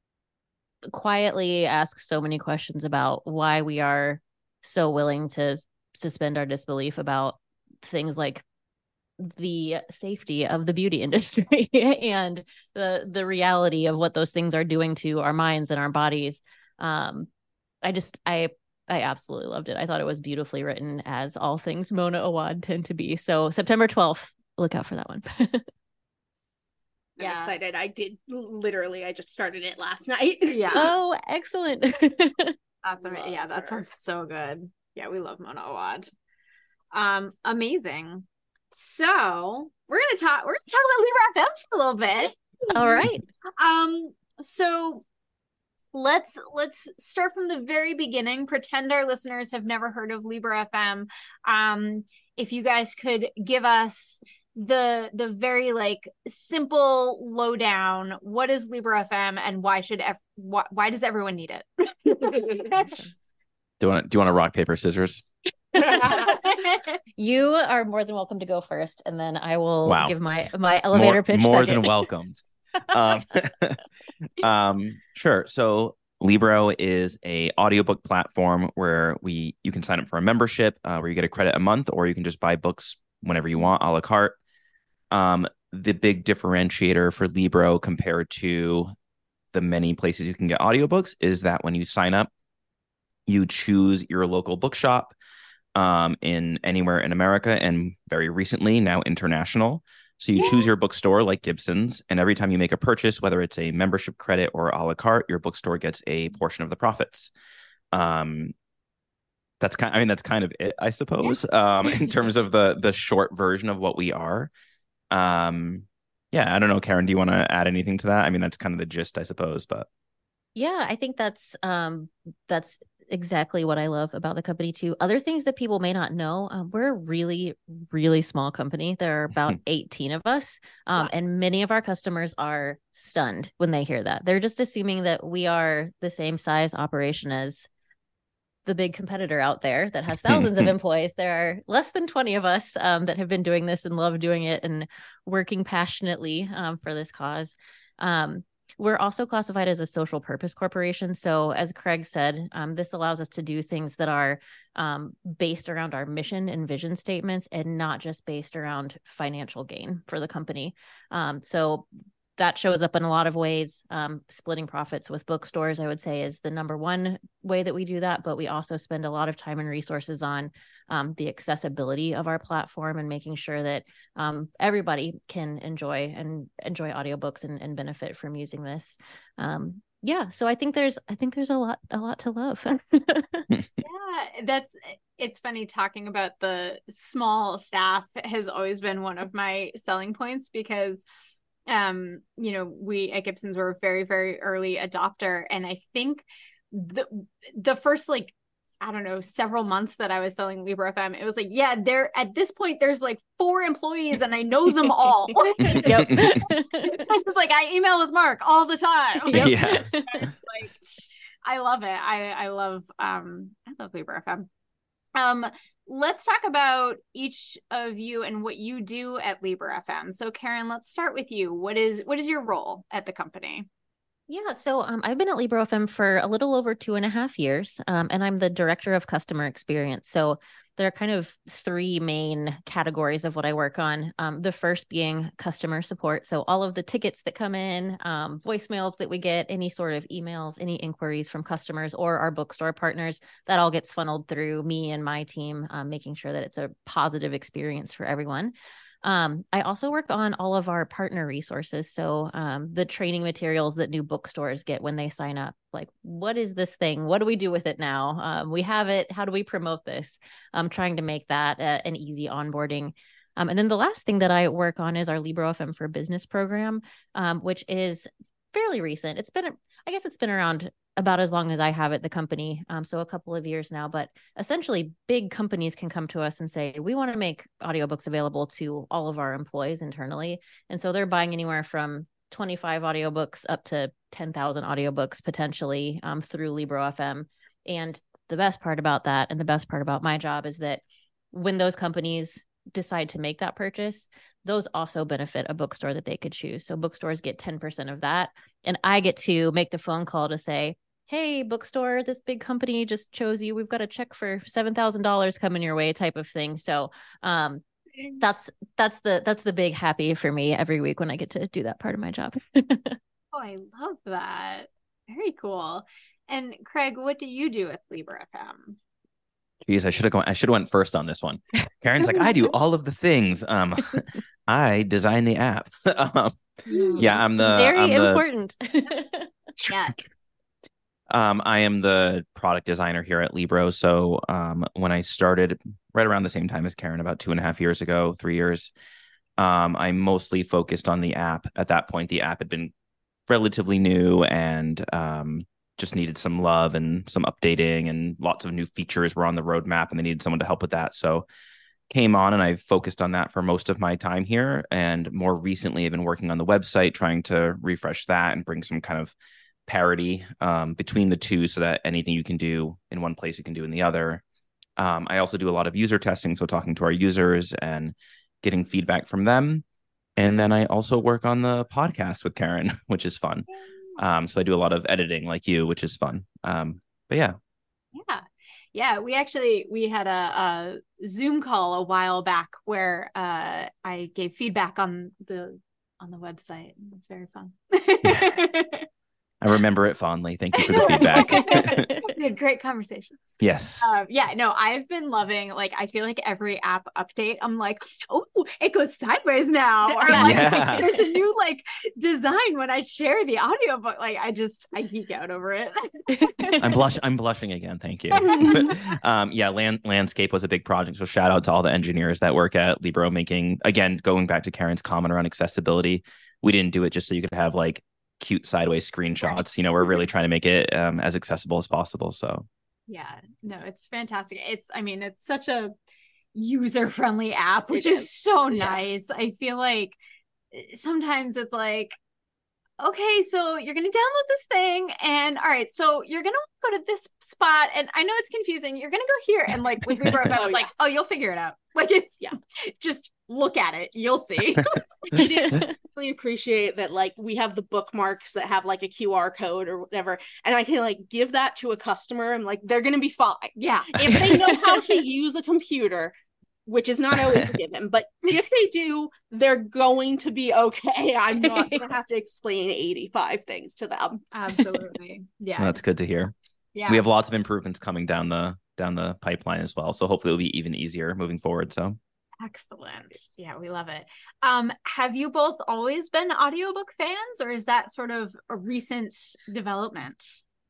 quietly asks so many questions about why we are so willing to suspend our disbelief about things like the safety of the beauty industry and the the reality of what those things are doing to our minds and our bodies. Um, I just I I absolutely loved it. I thought it was beautifully written, as all things Mona Awad tend to be. So September twelfth, look out for that one. I'm yeah. excited. I did literally. I just started it last night. Yeah. Oh, excellent. That's amazing. Yeah, that sounds so good. Yeah, we love Mona Awad. Um, amazing. So we're gonna talk. We're gonna talk about Libra F M for a little bit. All right. Um. So let's let's start from the very beginning. Pretend our listeners have never heard of Libra F M. Um. If you guys could give us the the very like simple lowdown. What is Libra F M and why should ev- why, why does everyone need it? do you want do you want to rock paper scissors? You are more than welcome to go first, and then I will wow. give my my elevator more, pitch. More second. than welcomed. um, um, sure. So Libro is a audiobook platform where we you can sign up for a membership uh, where you get a credit a month, or you can just buy books whenever you want, a la carte. Um, the big differentiator for Libro compared to the many places you can get audiobooks is that when you sign up, you choose your local bookshop um, in anywhere in America, and very recently now international. So you yeah. choose your bookstore like Gibson's, and every time you make a purchase, whether it's a membership credit or a la carte, your bookstore gets a portion of the profits. Um, that's kind. I mean, that's kind of it, I suppose, yeah. um, in terms of the the short version of what we are. Um, yeah, I don't know, Karen, do you want to add anything to that? I mean, that's kind of the gist, I suppose, but. Yeah, I think that's um, that's exactly what I love about the company too. Other things that people may not know, um, we're a really, really small company. There are about eighteen of us. Um, Wow. and many of our customers are stunned when they hear that. They're just assuming that we are the same size operation as the big competitor out there that has thousands of employees. There are less than twenty of us um, that have been doing this and love doing it and working passionately um, for this cause. Um, we're also classified as a social purpose corporation. So as Craig said, um, this allows us to do things that are um, based around our mission and vision statements and not just based around financial gain for the company. Um, so that shows up in a lot of ways. Um, splitting profits with bookstores, I would say, is the number one way that we do that. But we also spend a lot of time and resources on um, the accessibility of our platform and making sure that um, everybody can enjoy and enjoy audiobooks and, and benefit from using this. Um, yeah, so I think there's I think there's a lot a lot to love. Yeah, that's it's funny talking about the small staff has always been one of my selling points because um you know we at Gibson's were a very very early adopter, and I think the the first like I don't know several months that I was selling Libro F M, it was like yeah there at this point there's like four employees and I know them all. Yep. It's like I email with Mark all the time. Yep. Yeah. Like I love it. I I love um I love Libro F M. Um, let's talk about each of you and what you do at Libro F M. So Karen, let's start with you. What is what is your role at the company? Yeah, so um, I've been at Libro F M for a little over two and a half years, um, and I'm the director of customer experience. So there are kind of three main categories of what I work on. Um, the first being customer support. So all of the tickets that come in, um, voicemails that we get, any sort of emails, any inquiries from customers or our bookstore partners, that all gets funneled through me and my team, um, making sure that it's a positive experience for everyone. Um, I also work on all of our partner resources. So um, the training materials that new bookstores get when they sign up, like, what is this thing? What do we do with it now? Um, we have it. How do we promote this? I'm trying to make that uh, an easy onboarding. Um, and then the last thing that I work on is our Libro F M for Business program, um, which is fairly recent. It's been, I guess it's been around about as long as I have at the company. Um, so a couple of years now, but essentially big companies can come to us and say, we want to make audiobooks available to all of our employees internally. And so they're buying anywhere from twenty-five audiobooks up to ten thousand audiobooks potentially um, through Libro F M. And the best part about that, and the best part about my job, is that when those companies decide to make that purchase, those also benefit a bookstore that they could choose. So bookstores get ten percent of that. And I get to make the phone call to say, hey, bookstore, this big company just chose you. We've got a check for seven thousand dollars coming your way, type of thing. So um, that's that's the that's the big happy for me every week when I get to do that part of my job. Oh, I love that. Very cool. And Craig, what do you do at Libro F M? Geez, I should have gone. I should have went first on this one. Karen's like, I do all of the things. Um, I design the app. um, yeah, I'm the very I'm the, important. Yeah. Um, I am the product designer here at Libro. So um, when I started right around the same time as Karen, about two and a half years ago, three years, um, I mostly focused on the app. At that point, the app had been relatively new and um, just needed some love and some updating, and lots of new features were on the roadmap and they needed someone to help with that. So came on and I focused on that for most of my time here. And more recently, I've been working on the website, trying to refresh that and bring some kind of parity um, between the two so that anything you can do in one place, you can do in the other. Um, I also do a lot of user testing. So talking to our users and getting feedback from them. And then I also work on the podcast with Karen, which is fun. Um, so I do a lot of editing like you, which is fun. Um, but yeah. Yeah. Yeah. We actually, we had a, a Zoom call a while back where uh, I gave feedback on the, on the website. It's very fun. I remember it fondly. Thank you for the feedback. We had great conversations. Yes. Um, yeah, no, I've been loving, like, I feel like every app update, I'm like, oh, it goes sideways now. Or like, Yeah. there's a new, like, design when I share the audiobook. Like, I just, I geek out over it. I'm blush. I'm blushing again. Thank you. um, yeah, land, landscape was a big project. So shout out to all the engineers that work at Libro making, again, going back to Karen's comment around accessibility. We didn't do it just so you could have like cute sideways screenshots. You know, we're really trying to make it um, as accessible as possible. So Yeah, no, it's fantastic. It's, I mean, it's such a user-friendly app, which is. is so yeah. nice. I feel like sometimes it's like, okay, so you're going to download this thing and all right, so you're going to go to this spot and I know it's confusing. You're going to go here. And like with Libro, I was oh, like, yeah. oh, you'll figure it out. Like it's yeah, just look at it. You'll see. I really appreciate that. Like we have the bookmarks that have like a Q R code or whatever. And I can like give that to a customer and like, they're going to be fine. Yeah. If they know how to use a computer, which is not always a given, but if they do, they're going to be okay. I'm not going to have to explain eighty-five things to them. Absolutely. Yeah. Well, that's good to hear. Yeah. We have lots of improvements coming down the down the pipeline as well. So hopefully it'll be even easier moving forward. So excellent. Yeah, we love it. Um, have you both always been audiobook fans, or is that sort of a recent development?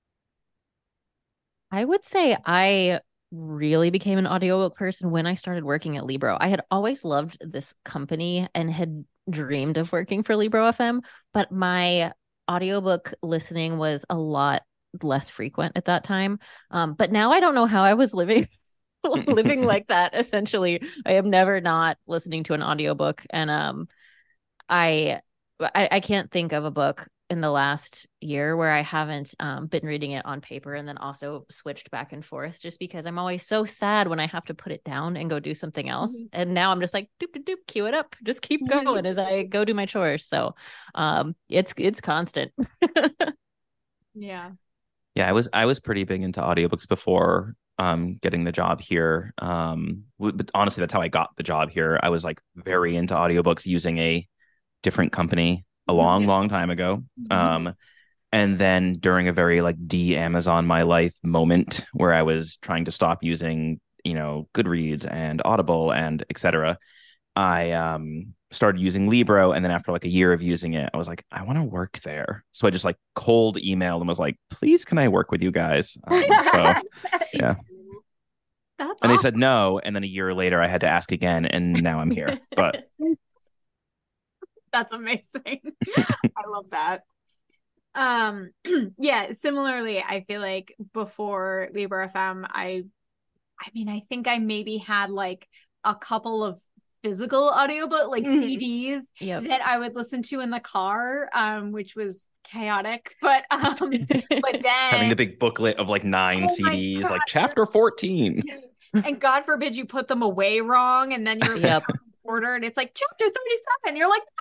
I would say I really became an audiobook person when I started working at Libro. I had always loved this company and had dreamed of working for Libro F M, but my audiobook listening was a lot less frequent at that time. Um, but now I don't know how I was living living like that. Essentially, I am never not listening to an audiobook. And um, I, I I can't think of a book in the last year where I haven't um, been reading it on paper and then also switched back and forth, just because I'm always so sad when I have to put it down and go do something else. Mm-hmm. And now I'm just like, doop, doop, doop, cue it up. Just keep going as I go do my chores. So um, it's, it's constant. Yeah. Yeah. I was, I was pretty big into audiobooks before um, getting the job here. Um, but honestly, that's how I got the job here. I was like very into audiobooks using a different company a long, long time ago. Um, and then during a very like de-Amazon my life moment where I was trying to stop using, you know, Goodreads and Audible and et cetera, I um, started using Libro. And then after like a year of using it, I was like, I want to work there. So I just like cold emailed and was like, please, can I work with you guys? Um, so yeah. That's and awesome. They said no. And then a year later I had to ask again. And now I'm here. But that's amazing. I love that. Um, yeah, similarly, I feel like before Libro F M, I, I mean, I think I maybe had like a couple of physical audiobook, like mm-hmm. C Ds yep. that I would listen to in the car, um, which was chaotic. But, um, but then having the big booklet of like nine oh C Ds, like chapter fourteen. And God forbid you put them away wrong, and then you're yep. order, and it's like chapter thirty-seven. You're like.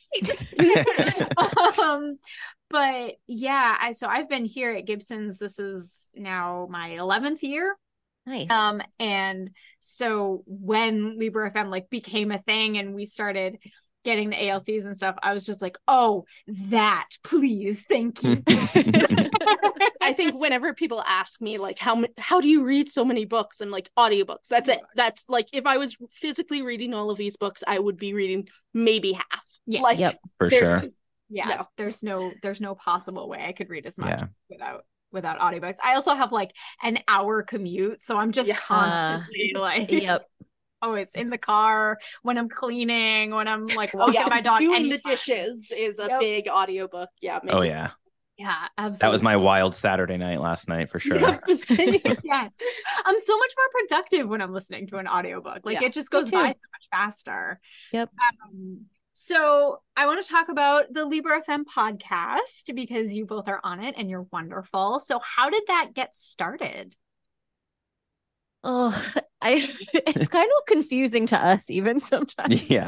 um but yeah I so I've been here at Gibson's, this is now my eleventh year. Nice. Um and so when Libro F M like became a thing and we started getting the A L Cs and stuff, I was just like, oh, that, please, thank you. I think whenever people ask me like how how do you read so many books, I'm like, audiobooks. That's it. That's like, if I was physically reading all of these books, I would be reading maybe half. Yeah, like yep. for sure. Yeah, no. there's no there's no possible way I could read as much yeah. without without audiobooks. I also have like an hour commute, so I'm just yeah. constantly like yep. always in the car, when I'm cleaning, when I'm like walking oh, yeah. my dog. Doing anytime. The dishes is a yep. big audiobook. Yeah. Oh yeah. Yeah, absolutely. That was my wild Saturday night last night for sure. Yeah, I'm so much more productive when I'm listening to an audiobook. Like yeah, it just goes by so much faster. Yep. Um, so I want to talk about the Libro F M podcast because you both are on it and you're wonderful. So how did that get started? Oh, I it's kind of confusing to us even sometimes. Yeah.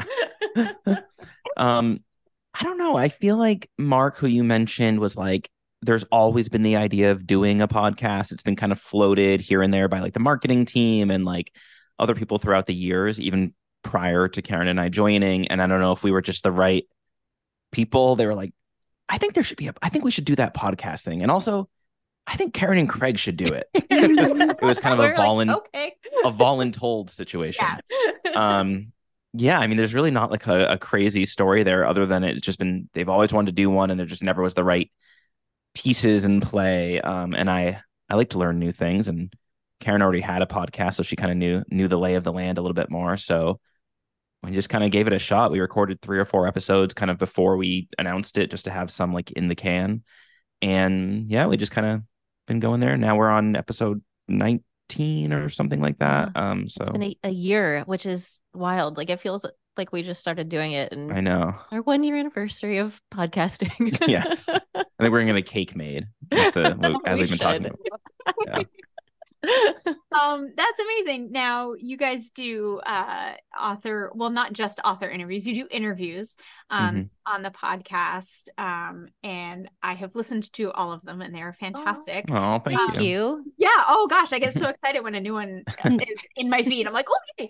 um I don't know. I feel like Mark, who you mentioned, was like, there's always been the idea of doing a podcast. It's been kind of floated here and there by like the marketing team and like other people throughout the years, even prior to Karen and I joining. And I don't know if we were just the right people. They were like, I think there should be a, I think we should do that podcast thing. And also, I think Karen and Craig should do it. It was kind of we're a volun like, okay. a voluntold situation. Yeah. um, Yeah, I mean, there's really not like a, a crazy story there other than it's just been, they've always wanted to do one and there just never was the right pieces in play. Um, and I, I like to learn new things, and Karen already had a podcast, so she kind of knew, knew the lay of the land a little bit more. So we just kind of gave it a shot. We recorded three or four episodes kind of before we announced it, just to have some like in the can. And yeah, we just kind of been going there. Now we're on episode nineteen or something like that. Um, so it's been a, a year, which is wild. Like it feels like we just started doing it, and I know our one year anniversary of podcasting. Yes, I think we're gonna get a cake made as, the, as We we've been talking should. about. Yeah. Um, that's amazing. Now you guys do uh author, well, not just author interviews, you do interviews um Mhm. on the podcast. Um, and I have listened to all of them and they're fantastic. Oh, thank, Thank you. you. Yeah. Oh gosh, I get so excited when a new one is in my feed. I'm like, okay.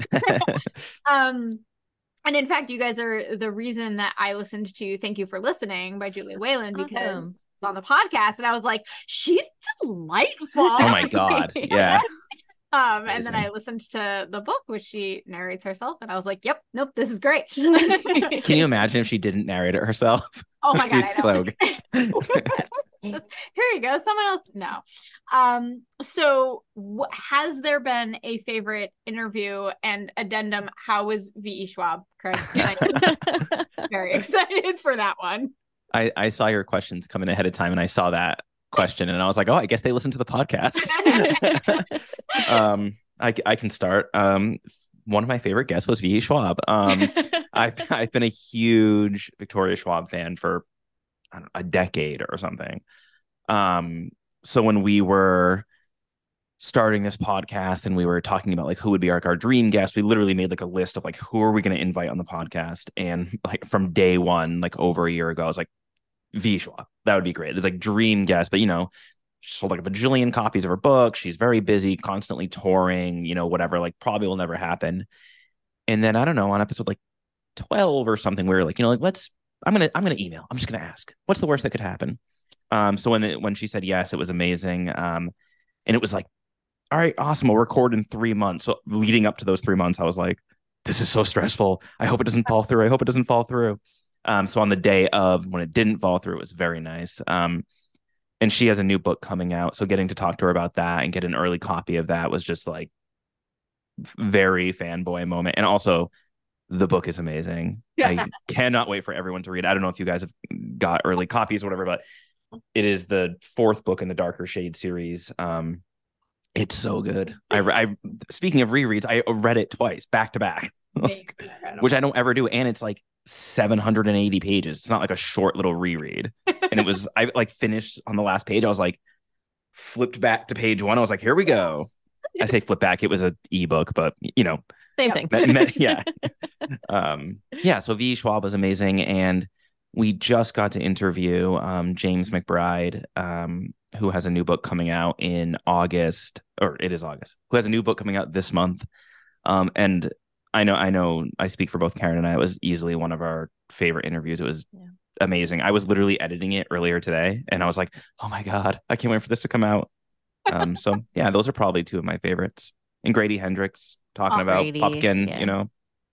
um, and in fact, you guys are the reason that I listened to Thank You for Listening by Julia Whalen, because Awesome. it's on the podcast and I was like, she's delightful. Oh my God. Yeah. Um, and then I Amazing. listened to the book, which she narrates herself, and I was like, "Yep, nope, this is great." Can you imagine if she didn't narrate it herself? Oh my God, It'd I know. be so good. Just, here you go, someone else. No. Um, so wh- has there been a favorite interview? And addendum, how was V E Schwab, Craig? I'm very excited for that one. I, I saw your questions coming ahead of time, and I saw that question, and I was like, oh, I guess they listen to the podcast. um, I, I can start. Um, one of my favorite guests was V E Schwab. Um, I've I've been a huge Victoria Schwab fan for I don't know, a decade or something. Um, so when we were starting this podcast and we were talking about like who would be like our dream guest, we literally made like a list of like who are we going to invite on the podcast. And like from day one, like over a year ago, I was like, V E Schwab, that would be great. It's like dream guest, but you know, she sold like a bajillion copies of her book. She's very busy, constantly touring, you know, whatever, like probably will never happen. And then I don't know, on episode like twelve or something, we were like, you know, like let's, I'm gonna, I'm gonna email. I'm just gonna ask, what's the worst that could happen? Um, so when it, when she said yes, it was amazing. Um, and it was like, all right, awesome. We'll record in three months. So leading up to those three months, I was like, this is so stressful. I hope it doesn't fall through. I hope it doesn't fall through. Um, so on the day of when it didn't fall through, it was very nice. Um, and she has a new book coming out, so getting to talk to her about that and get an early copy of that was just like very fanboy moment. And also, the book is amazing. I cannot wait for everyone to read. I don't know if you guys have got early copies or whatever, but it is the fourth book in the Darker Shade series. Um, it's so good. I, I speaking of rereads, I read it twice back to back, which I don't ever do, and it's like seven hundred eighty pages. It's not like a short little reread. And it was, I like finished on the last page. I was like, flipped back to page one. I was like, here we go. I say flip back. It was an ebook, but you know, Same thing. me- me- yeah. um, yeah. So V E Schwab was amazing. And we just got to interview um, James McBride, um, who has a new book coming out in August, or it is August, who has a new book coming out this month. Um, and I know, I know I speak for both Karen and I. It was easily one of our favorite interviews. It was Yeah. amazing. I was literally editing it earlier today, and I was like, oh my God, I can't wait for this to come out. Um, so yeah, those are probably two of my favorites. And Grady Hendrix talking Oh, about Grady, Pumpkin, yeah. you know.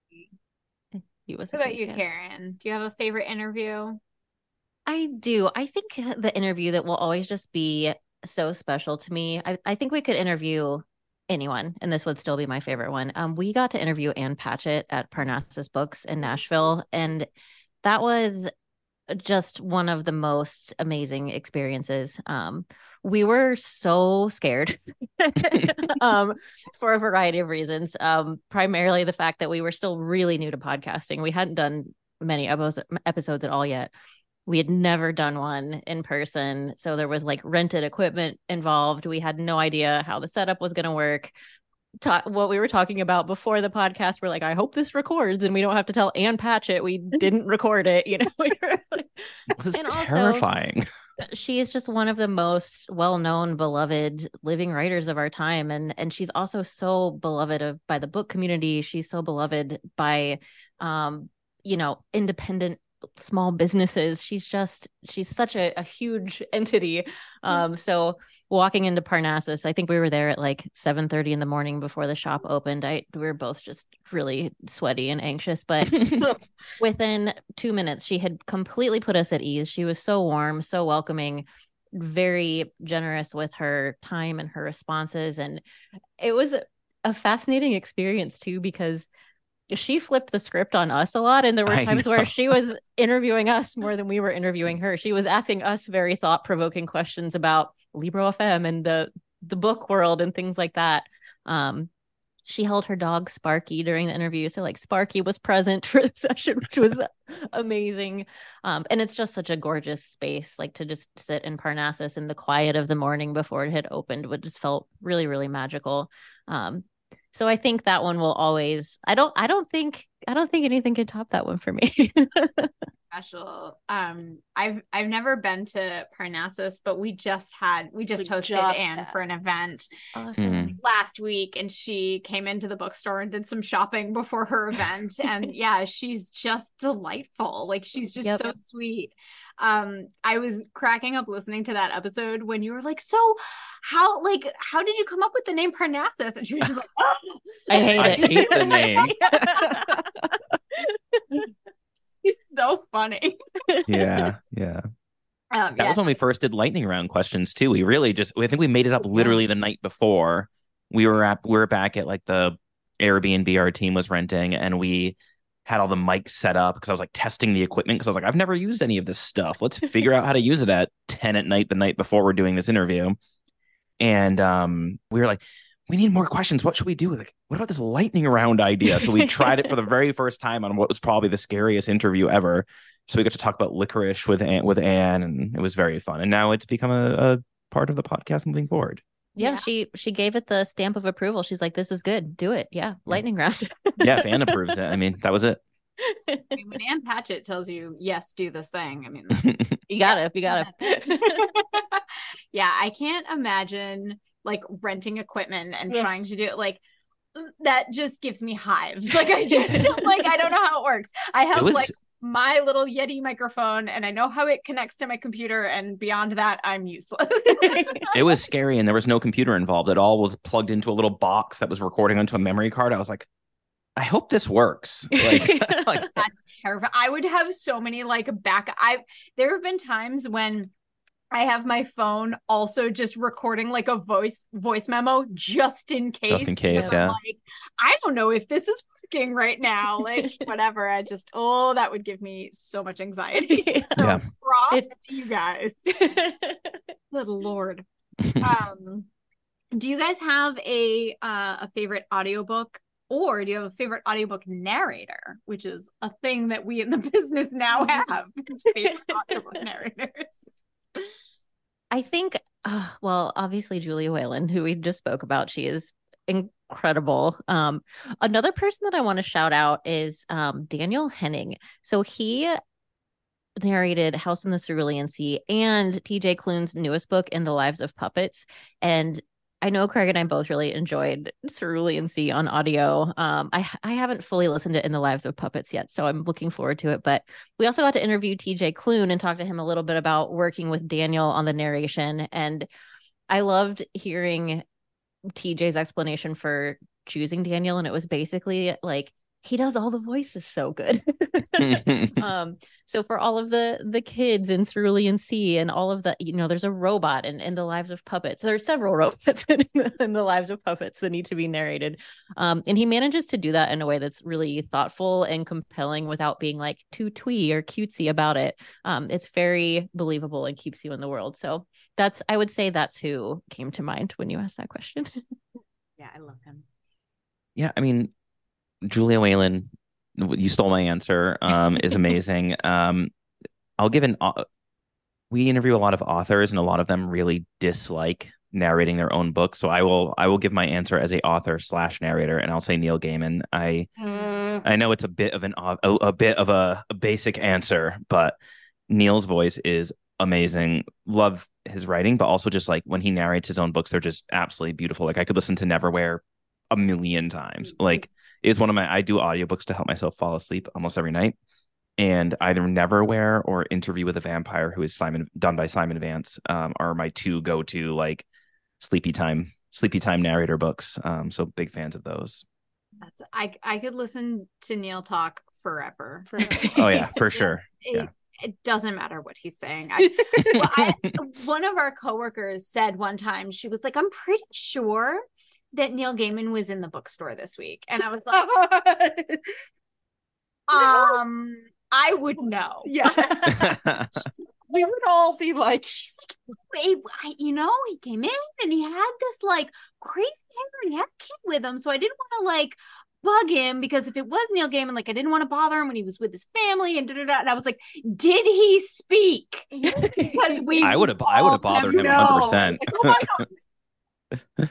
He was. What a about great you, guest. Karen? Do you have a favorite interview? I do. I think the interview that will always just be so special to me. I, I think we could interview anyone, and this would still be my favorite one. Um, we got to interview Ann Patchett at Parnassus Books in Nashville, and that was just one of the most amazing experiences. Um, we were so scared um, for a variety of reasons. Um, primarily the fact that we were still really new to podcasting. We hadn't done many episodes episodes at all yet. We had never done one in person. So there was like rented equipment involved. We had no idea how the setup was going to work. Ta- what we were talking about before the podcast, we're like, I hope this records and we don't have to tell Ann Patchett we didn't record it. You know, we were like- It was And also- terrifying. she is just one of the most well-known, beloved living writers of our time. And and she's also so beloved of by the book community. She's so beloved by um, you know, independent small businesses. She's just she's such a, a huge entity. Um, so walking into Parnassus, I think we were there at like seven thirty in the morning before the shop opened. I we were both just really sweaty and anxious, but within two minutes, she had completely put us at ease. She was so warm, so welcoming, very generous with her time and her responses. And it was a fascinating experience too, because she flipped the script on us a lot. And there were I times know. where she was interviewing us more than we were interviewing her. She was asking us very thought-provoking questions about Libro F M and the the book world and things like that. Um, she held her dog Sparky during the interview. So like Sparky was present for the session, which was amazing. Um, and it's just such a gorgeous space, like to just sit in Parnassus in the quiet of the morning before it had opened, would just felt really, really magical. Um, so I think that one will always, I don't, I don't think, I don't think anything can top that one for me. Special. Um, I've I've never been to Parnassus, but we just had we just We hosted just Anne had. for an event Awesome. Mm. last week, and she came into the bookstore and did some shopping before her event. And yeah, she's just delightful. Like she's just Yep. so sweet. Um, I was cracking up listening to that episode when you were like, so how like how did you come up with the name Parnassus? And she was just like, oh, I hate I it. hate the name. He's so funny. Yeah, yeah. Um, That yeah, was when we first did lightning round questions too. We really just, I think we made it up literally the night before. We were at, we were back at like the Airbnb our team was renting, and we had all the mics set up because I was like testing the equipment because I was like, I've never used any of this stuff. Let's figure out how to use it at ten at night the night before we're doing this interview. And um, we were like, we need more questions. What should we do? Like, what about this lightning round idea? So we tried it for the very first time on what was probably the scariest interview ever. So we got to talk about licorice with Anne, with Anne, and it was very fun. And now it's become a, a part of the podcast moving forward. Yeah, Yeah. she she gave it the stamp of approval. She's like, this is good. Do it. Yeah. Lightning round. Yeah, if Anne approves it, I mean, that was it. I mean, when Anne Patchett tells you, yes, do this thing, I mean, You got it. You got it. yeah, I can't imagine like renting equipment and Yeah. trying to do it. Like, that just gives me hives. Like, I just like, I don't know how it works. I have It was like my little Yeti microphone and I know how it connects to my computer. And beyond that, I'm useless. it was scary, and there was no computer involved. It all was plugged into a little box that was recording onto a memory card. I was like, I hope this works. Like, like That's terrifying. I would have so many like back. I there have been times when I have my phone also just recording like a voice voice memo just in case. Just in case, because I'm yeah. Like, I don't know if this is working right now. Like whatever. I just oh, that would give me so much anxiety. Yeah. Props It's- to you guys. Good Lord. Um, do you guys have a uh, a favorite audiobook? Or do you have a favorite audiobook narrator, which is a thing that we in the business now have, is favorite audiobook narrators? I think, uh, well, obviously Julia Whalen, who we just spoke about, she is incredible. Um, another person that I want to shout out is um, Daniel Henning. So he narrated House in the Cerulean Sea and T J Klune's newest book, In the Lives of Puppets. And I know Craig and I both really enjoyed Cerulean Sea on audio. Um, I I haven't fully listened to In the Lives of Puppets yet, so I'm looking forward to it. But we also got to interview T J Klune and talk to him a little bit about working with Daniel on the narration. And I loved hearing T J's explanation for choosing Daniel. And it was basically like, he does all the voices so good. um, so for all of the the kids in Cerulean Sea and all of the, you know, there's a robot in, in the Lives of Puppets. There are several robots in, in the Lives of Puppets that need to be narrated. Um, and he manages to do that in a way that's really thoughtful and compelling without being like too twee or cutesy about it. Um, it's very believable and keeps you in the world. So that's, I would say that's who came to mind when you asked that question. Yeah, I love him. Yeah, I mean, Julia Whalen, you stole my answer, um, is amazing. um, I'll give an, uh, we interview a lot of authors and a lot of them really dislike narrating their own books. So I will, I will give my answer as a author slash narrator, and I'll say Neil Gaiman. I, Mm. I know it's a bit of an, a, a bit of a, a basic answer, but Neil's voice is amazing. Love his writing, but also just like when he narrates his own books, they're just absolutely beautiful. Like I could listen to Neverwhere a million times. Like is one of my, I do audiobooks to help myself fall asleep almost every night. And either Neverwhere or Interview with a Vampire, who is Simon done by Simon Vance, um, are my two go-to like sleepy time, sleepy time narrator books. Um, so big fans of those. That's I I could listen to Neil talk forever. Oh yeah, for sure. It, Yeah. it doesn't matter what he's saying. I, well, I, one of our coworkers said one time, she was like, I'm pretty sure that Neil Gaiman was in the bookstore this week. And I was like, um, I would know. Yeah. we would all be like, she's like, wait, I, you know, he came in and he had this like crazy hair and he had a kid with him. So I didn't want to like bug him because if it was Neil Gaiman, like I didn't want to bother him when he was with his family and da da da. And I was like, did he speak? Because we I would have I would have bothered him one hundred percent. Oh my God.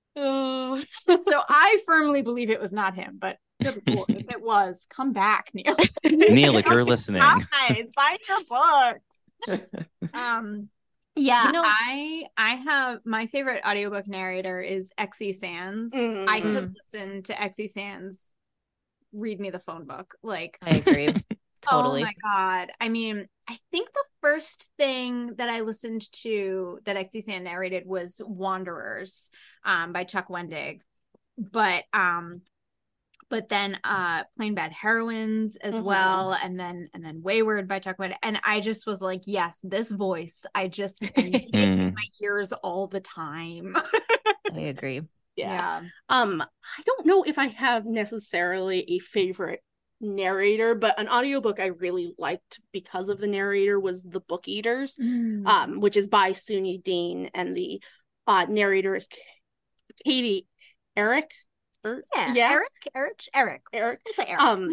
Uh, so I firmly believe it was not him, but good Lord, if it was, come back, Neil. Neil, if you're listening. Guys, sign your book. um yeah, You know- I I have my favorite audiobook narrator is X E Sands. Mm. I could listen to X E Sands read me the phone book. Like I agree. Totally. Oh my God. I mean, I think the first thing that I listened to that X E Sand narrated was Wanderers um, by Chuck Wendig. But um, but then uh, Plain Bad Heroines as Mhm. well. And then and then Wayward by Chuck Wendig. And I just was like, yes, this voice. I just I need it in my ears all the time. I agree. yeah. Um, I don't know if I have necessarily a favorite narrator, but an audiobook I really liked because of the narrator was The Book Eaters, Mm. um, which is by Suni Dean, and the uh, narrator is K- Katie Eric. Or, yeah, yeah, Eric, Eric, Eric. Eric. Let's say Eric. Um,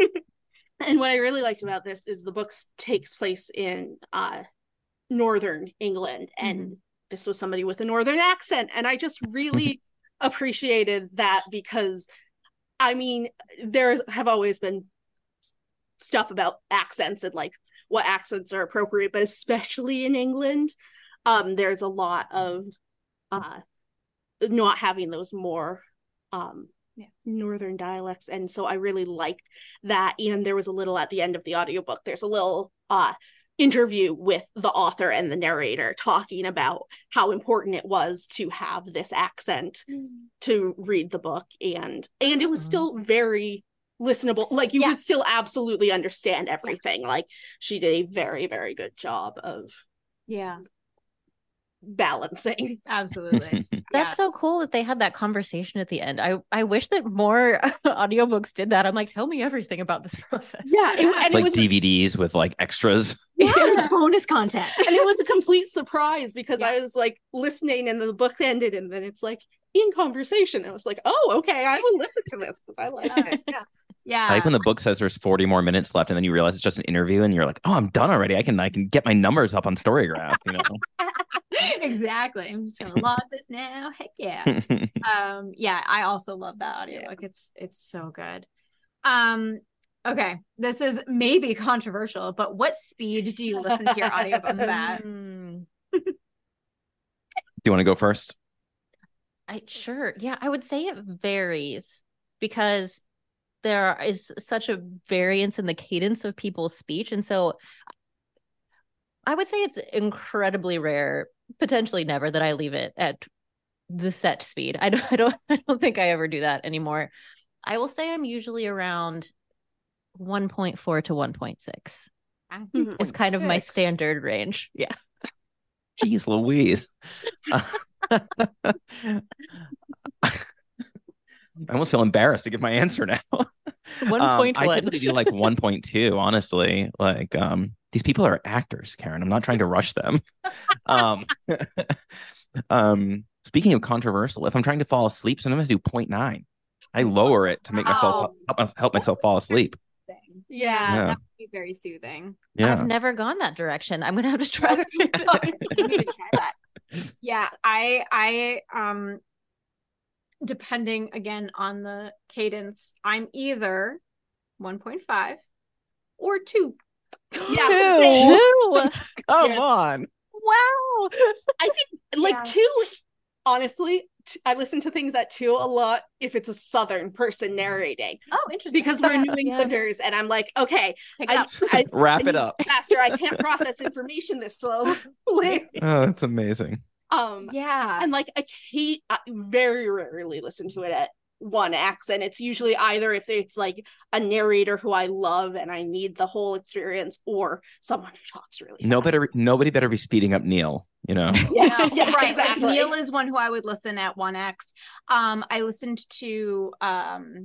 and what I really liked about this is the book takes place in uh, northern England, and Mhm. this was somebody with a northern accent, and I just really appreciated that because, I mean, there have always been s- stuff about accents and like what accents are appropriate, but especially in England, um, there's a lot of uh, not having those more um, Yeah. northern dialects, and so I really liked that. And there was a little at the end of the audiobook, there's a little uh, interview with the author and the narrator talking about how important it was to have this accent to read the book, and and it was Mhm. still very listenable, like you Yeah. could still absolutely understand everything. Like she did a very very good job of Yeah, balancing. absolutely. That's so cool that they had that conversation at the end. I, I wish that more audiobooks did that. I'm like, tell me everything about this process. Yeah, it, and It's it like was D V Ds with like extras. Yeah, bonus content. and it was a complete surprise because Yeah. I was like listening and the book ended and then it's like in conversation. I was like, oh, okay, I will listen to this because I like it. Yeah. Yeah. Like when the book says there's forty more minutes left, and then you realize it's just an interview, and you're like, "Oh, I'm done already. I can, I can get my numbers up on Storygraph." You Exactly. I'm just gonna log this now. Heck yeah. know. Um, yeah, I also love that audiobook. It's it's so good. Um, okay. This is maybe controversial, but what speed do you listen to your audiobooks at? Mm, Do you want to go first? I sure. Yeah, I would say it varies because there is such a variance in the cadence of people's speech. And so I would say it's incredibly rare, potentially never, that I leave it at the set speed. I don't I don't I don't think I ever do that anymore. I will say I'm usually around one point four to one point six. Mhm. It's kind of my Six. standard range. Yeah. Jeez Louise. I almost feel embarrassed to give my answer now. one Um, point one. I typically do like one point two, honestly. Like, um, these people are actors, Karen. I'm not trying to rush them. um, um, speaking of controversial, if I'm trying to fall asleep, sometimes I do zero point nine. I lower it to make myself Wow. help, us- help myself fall asleep. Thing. Yeah. Yeah. That would be very soothing. Yeah. I've never gone that direction. I'm gonna have to try. You need to try that. Yeah, I I um depending again on the cadence, I'm either one point five or two. Yeah, Ew. same. Two. Come Yeah. on. Wow. I think like Yeah. two, honestly, t- I listen to things at two a lot if it's a Southern person narrating Oh, interesting. because we're New Yeah. Englanders and I'm like, okay, Pick I, up. I, Wrap I it need up. faster. I can't process information this slowly. Oh, that's amazing. Um, Yeah. and like I can't, I very rarely listen to it at one accent. It's usually either if it's like a narrator who I love and I need the whole experience, or someone who talks really No fast. better, nobody better be speeding up Neil, you know? Yeah, No, yeah, right. exactly. Like Neil is one who I would listen at one X. Um, I listened to um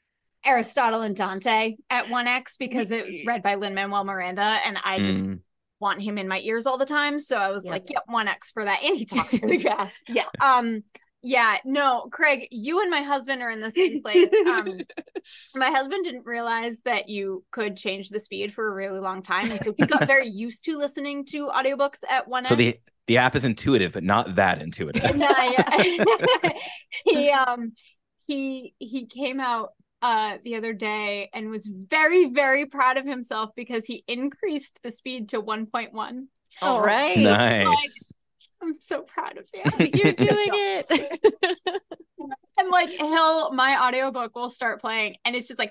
Aristotle and Dante at one X because it was read by Lin-Manuel Miranda, and I just Mm. want him in my ears all the time. So I was Yep. like, yep, one X for that. And he talks really fast. Yeah. Um, yeah, no, Craig, you and my husband are in the same place. Um, my husband didn't realize that you could change the speed for a really long time. And so he got very used to listening to audiobooks at one X. So the the app is intuitive, but not that intuitive. And I, he um he he came out uh the other day and was very, very proud of himself because he increased the speed to one point one. All Oh, right. Nice. I'm so proud of you. You're doing it. And like he'll my audiobook will start playing and it's just like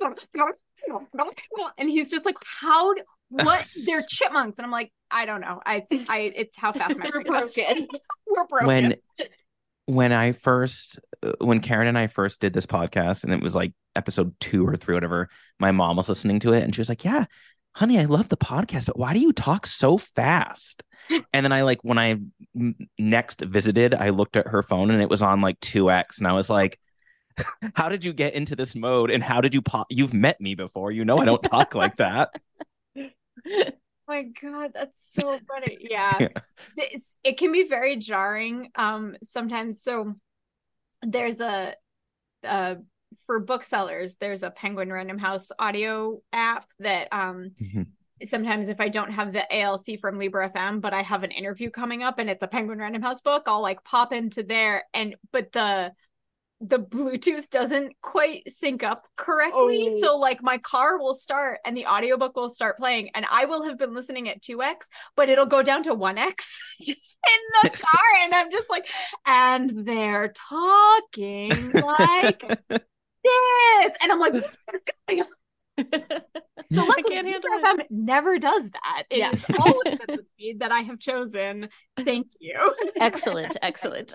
and he's just like, how what they're chipmunks. And I'm like, I don't know. I I it's how fast my We're brain goes. broken. We're broken. When when I first uh, when Karen and I first did this podcast, and it was like episode two or three, whatever, my mom was listening to it and she was like, yeah, honey, I love the podcast, but why do you talk so fast? And then I like when I m- next visited, I looked at her phone and it was on like two X, and I was like, how did you get into this mode? And how did you pop? You've met me before, you know I don't talk like that. My God, that's so funny. Yeah. Yeah. It's, it can be very jarring um sometimes. So there's a uh for booksellers, there's a Penguin Random House audio app that um Mhm. sometimes if I don't have the A L C from Libra F M, but I have an interview coming up and it's a Penguin Random House book, I'll like pop into there and but the the Bluetooth doesn't quite sync up correctly. Oh. So like my car will start and the audiobook will start playing and I will have been listening at two X, but it'll go down to one X just in the car. And I'm just like, and they're talking like this. And I'm like, what is going on? So I luckily, can't handle Libra F M never does that. It Yeah. is always at the speed that I have chosen. Thank you. Excellent. Excellent.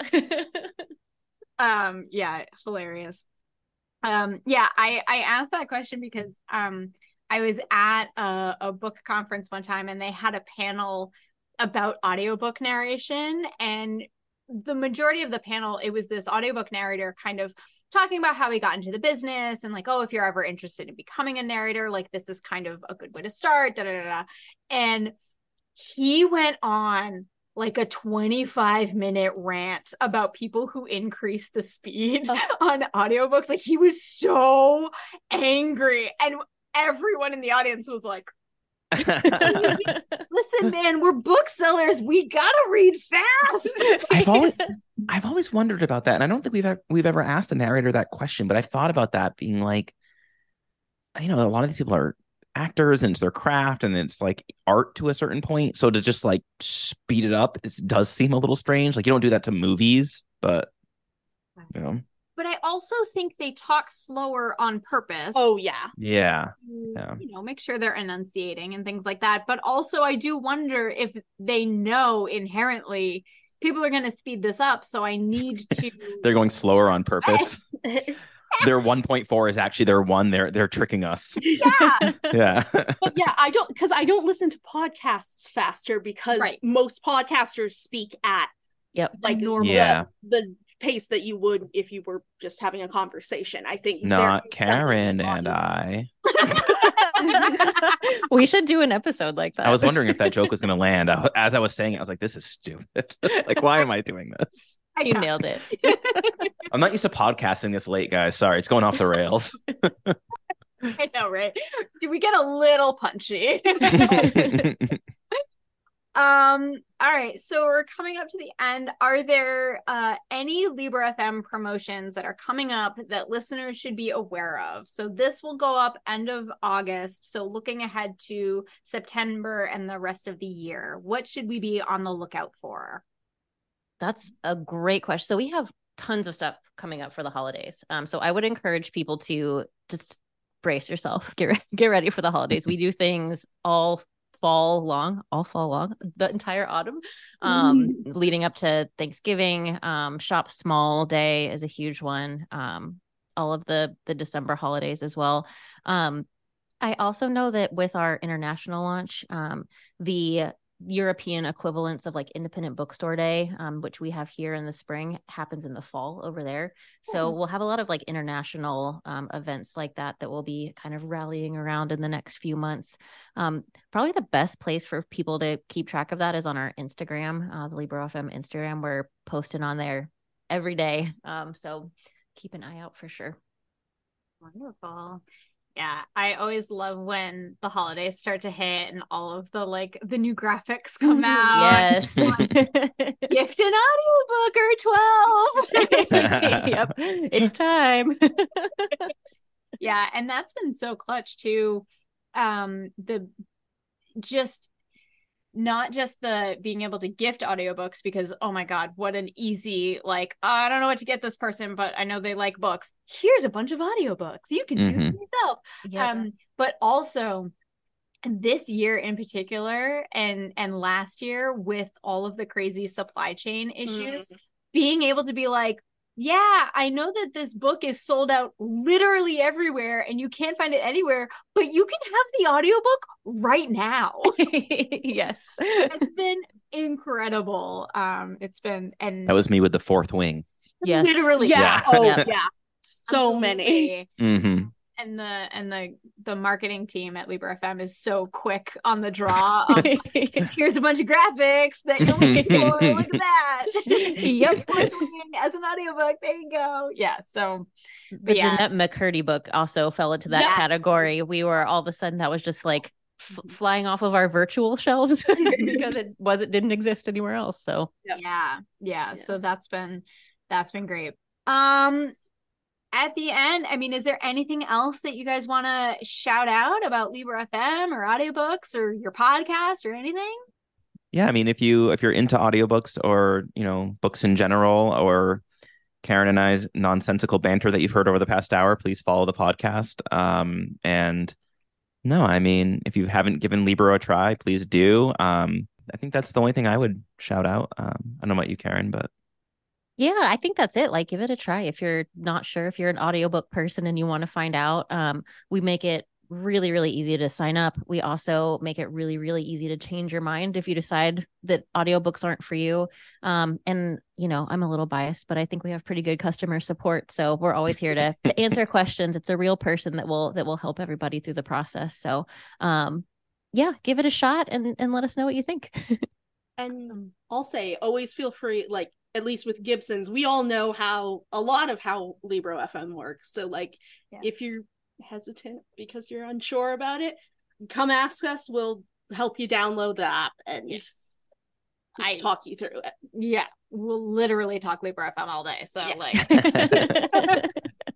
Um, yeah, hilarious. Um, yeah, I I asked that question because um I was at a, a book conference one time and they had a panel about audiobook narration, and the majority of the panel, it was this audiobook narrator kind of talking about how he got into the business and like, oh, if you're ever interested in becoming a narrator, like this is kind of a good way to start, da da da da. And he went on like a twenty-five minute rant about people who increase the speed Oh. on audiobooks. Like he was so angry and everyone in the audience was like, listen, man, we're booksellers. We gotta read fast. I've always I've always wondered about that, and I don't think we've ever, we've ever asked a narrator that question, but I've thought about that being like, you know, a lot of these people are actors and it's their craft and it's like art to a certain point. So to just like speed it up, it does seem a little strange. Like you don't do that to movies, but you know, But I also think they talk slower on purpose. Oh yeah. yeah, to, yeah. you know, make sure they're enunciating and things like that. But also I do wonder if they know inherently people are going to speed this up. So I need to. They're going slower on purpose. Their one point four is actually their one. They're they're tricking us. Yeah. Yeah. But yeah, I don't because I don't listen to podcasts faster because Right. most podcasters speak at Yep. like Normal. Yeah. the pace that you would if you were just having a conversation. I think Not they're- Karen and I. We should do an episode like that. I was wondering if that joke was going to land. I- As I was saying it, I was like, this is stupid. Like, why am I doing this? I You know. nailed it. I'm not used to podcasting this late, guys. Sorry, it's going off the rails. I know, right? Did we get a little punchy? Um, all right, so we're coming up to the end. Are there uh any Libra F M promotions that are coming up that listeners should be aware of? So this will go up end of August. So looking ahead to September and the rest of the year, what should we be on the lookout for? That's a great question. So we have tons of stuff coming up for the holidays. Um, so I would encourage people to just brace yourself, get re- get ready for the holidays. We do things all fall long, all fall long, the entire autumn, um, leading up to Thanksgiving. Um, Shop Small Day is a huge one. Um, all of the the December holidays as well. Um, I also know that with our international launch, um, the European equivalents of like Independent Bookstore Day, um, which we have here in the spring, happens in the fall over there. So we'll have a lot of like international um, events like that that we'll be kind of rallying around in the next few months. Um, probably the best place for people to keep track of that is on our Instagram, uh, the Libro F M Instagram. We're posting on there every day. Um, so keep an eye out for sure. Wonderful. Yeah, I always love when the holidays start to hit and all of the like the new graphics come out. Yes. Gift an audiobook or twelve. Yep. It's time. Yeah, and that's been so clutch too. Um, the just not just the being able to gift audiobooks, because oh my god, what an easy, like, I don't know what to get this person, but I know they like books. Here's a bunch of audiobooks. You can Mhm. do it yourself. Yep. Um, but also this year in particular, and and last year with all of the crazy supply chain issues, Mm. being able to be like, yeah, I know that this book is sold out literally everywhere and you can't find it anywhere, but you can have the audiobook right now. Yes. It's been incredible. Um, it's been, and That was me with The Fourth Wing. Yes. literally, Yeah. Yeah. Oh, Yep. yeah. So many. absolutely. hmm And the and the the marketing team at Libro F M is so quick on the draw. Of, here's a bunch of graphics that you're looking for. Look at that. Yep. Here's Fourth Wing as an audiobook. There you go. Yeah. So The yeah. Jeanette McCurdy book also fell into that Yes. category. We were all of a sudden, that was just like f- flying off of our virtual shelves because it was it didn't exist anywhere else. So Yep. yeah, yeah. Yeah. So that's been that's been great. Um at the end, I mean, is there anything else that you guys want to shout out about Libro F M or audiobooks or your podcast or anything? Yeah, I mean, if you if you're into audiobooks or, you know, books in general, or Karen and I's nonsensical banter that you've heard over the past hour, please follow the podcast. Um, and no, I mean, if you haven't given Libro a try, please do. Um, I think that's the only thing I would shout out. Um, I don't know about you, Karen, but yeah, I think that's it. Like, give it a try. If you're not sure, if you're an audiobook person and you want to find out, um, we make it really, really easy to sign up. We also make it really, really easy to change your mind if you decide that audiobooks aren't for you. Um, and, you know, I'm a little biased, but I think we have pretty good customer support. So we're always here to, to answer questions. It's a real person that will that will help everybody through the process. So, um, yeah, give it a shot and, and let us know what you think. And I'll say, always feel free, like, at least with Gibson's, we all know how, a lot of how Libro F M works. So, like, Yeah. if you're hesitant because you're unsure about it, come ask us. We'll help you download the app and Yes. I talk you through it. Yeah, we'll literally talk Libro F M all day. So Yeah. like,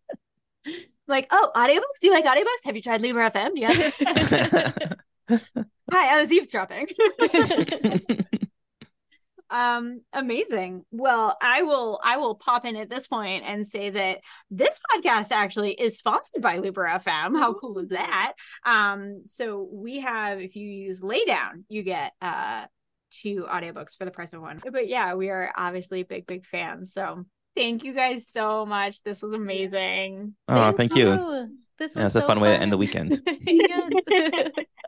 like, oh, audiobooks? Do you like audiobooks? Have you tried Libro F M? Do you have it? Hi, I was eavesdropping. Um, amazing. Well, I will I will pop in at this point and say that this podcast actually is sponsored by Libro F M. How cool is that? Um, so we have, if you use Laydown, you get uh two audiobooks for the price of one. But yeah, we are obviously big, big fans. So thank you guys so much. This was amazing. oh, thank you. This was Yeah, it's a so fun way to end the weekend. Yes.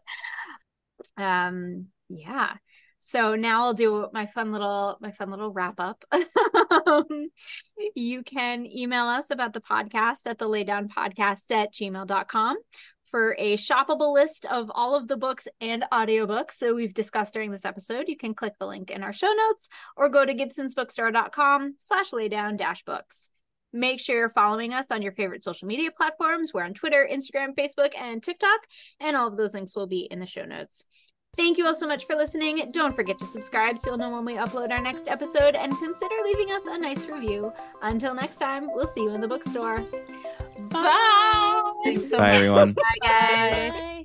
Um, yeah. So now I'll do my fun little my fun little wrap up. Um, you can email us about the podcast at the laydown podcast at gmail dot com for a shoppable list of all of the books and audiobooks that we've discussed during this episode. You can click the link in our show notes or go to gibsons bookstore dot com slash laydown dash books. Make sure you're following us on your favorite social media platforms. We're on Twitter, Instagram, Facebook, and TikTok, and all of those links will be in the show notes. Thank you all so much for listening. Don't forget to subscribe so you'll know when we upload our next episode, and consider leaving us a nice review. Until next time, we'll see you in the bookstore. Bye! Thanks so Bye, much. everyone. Bye, guys. Bye.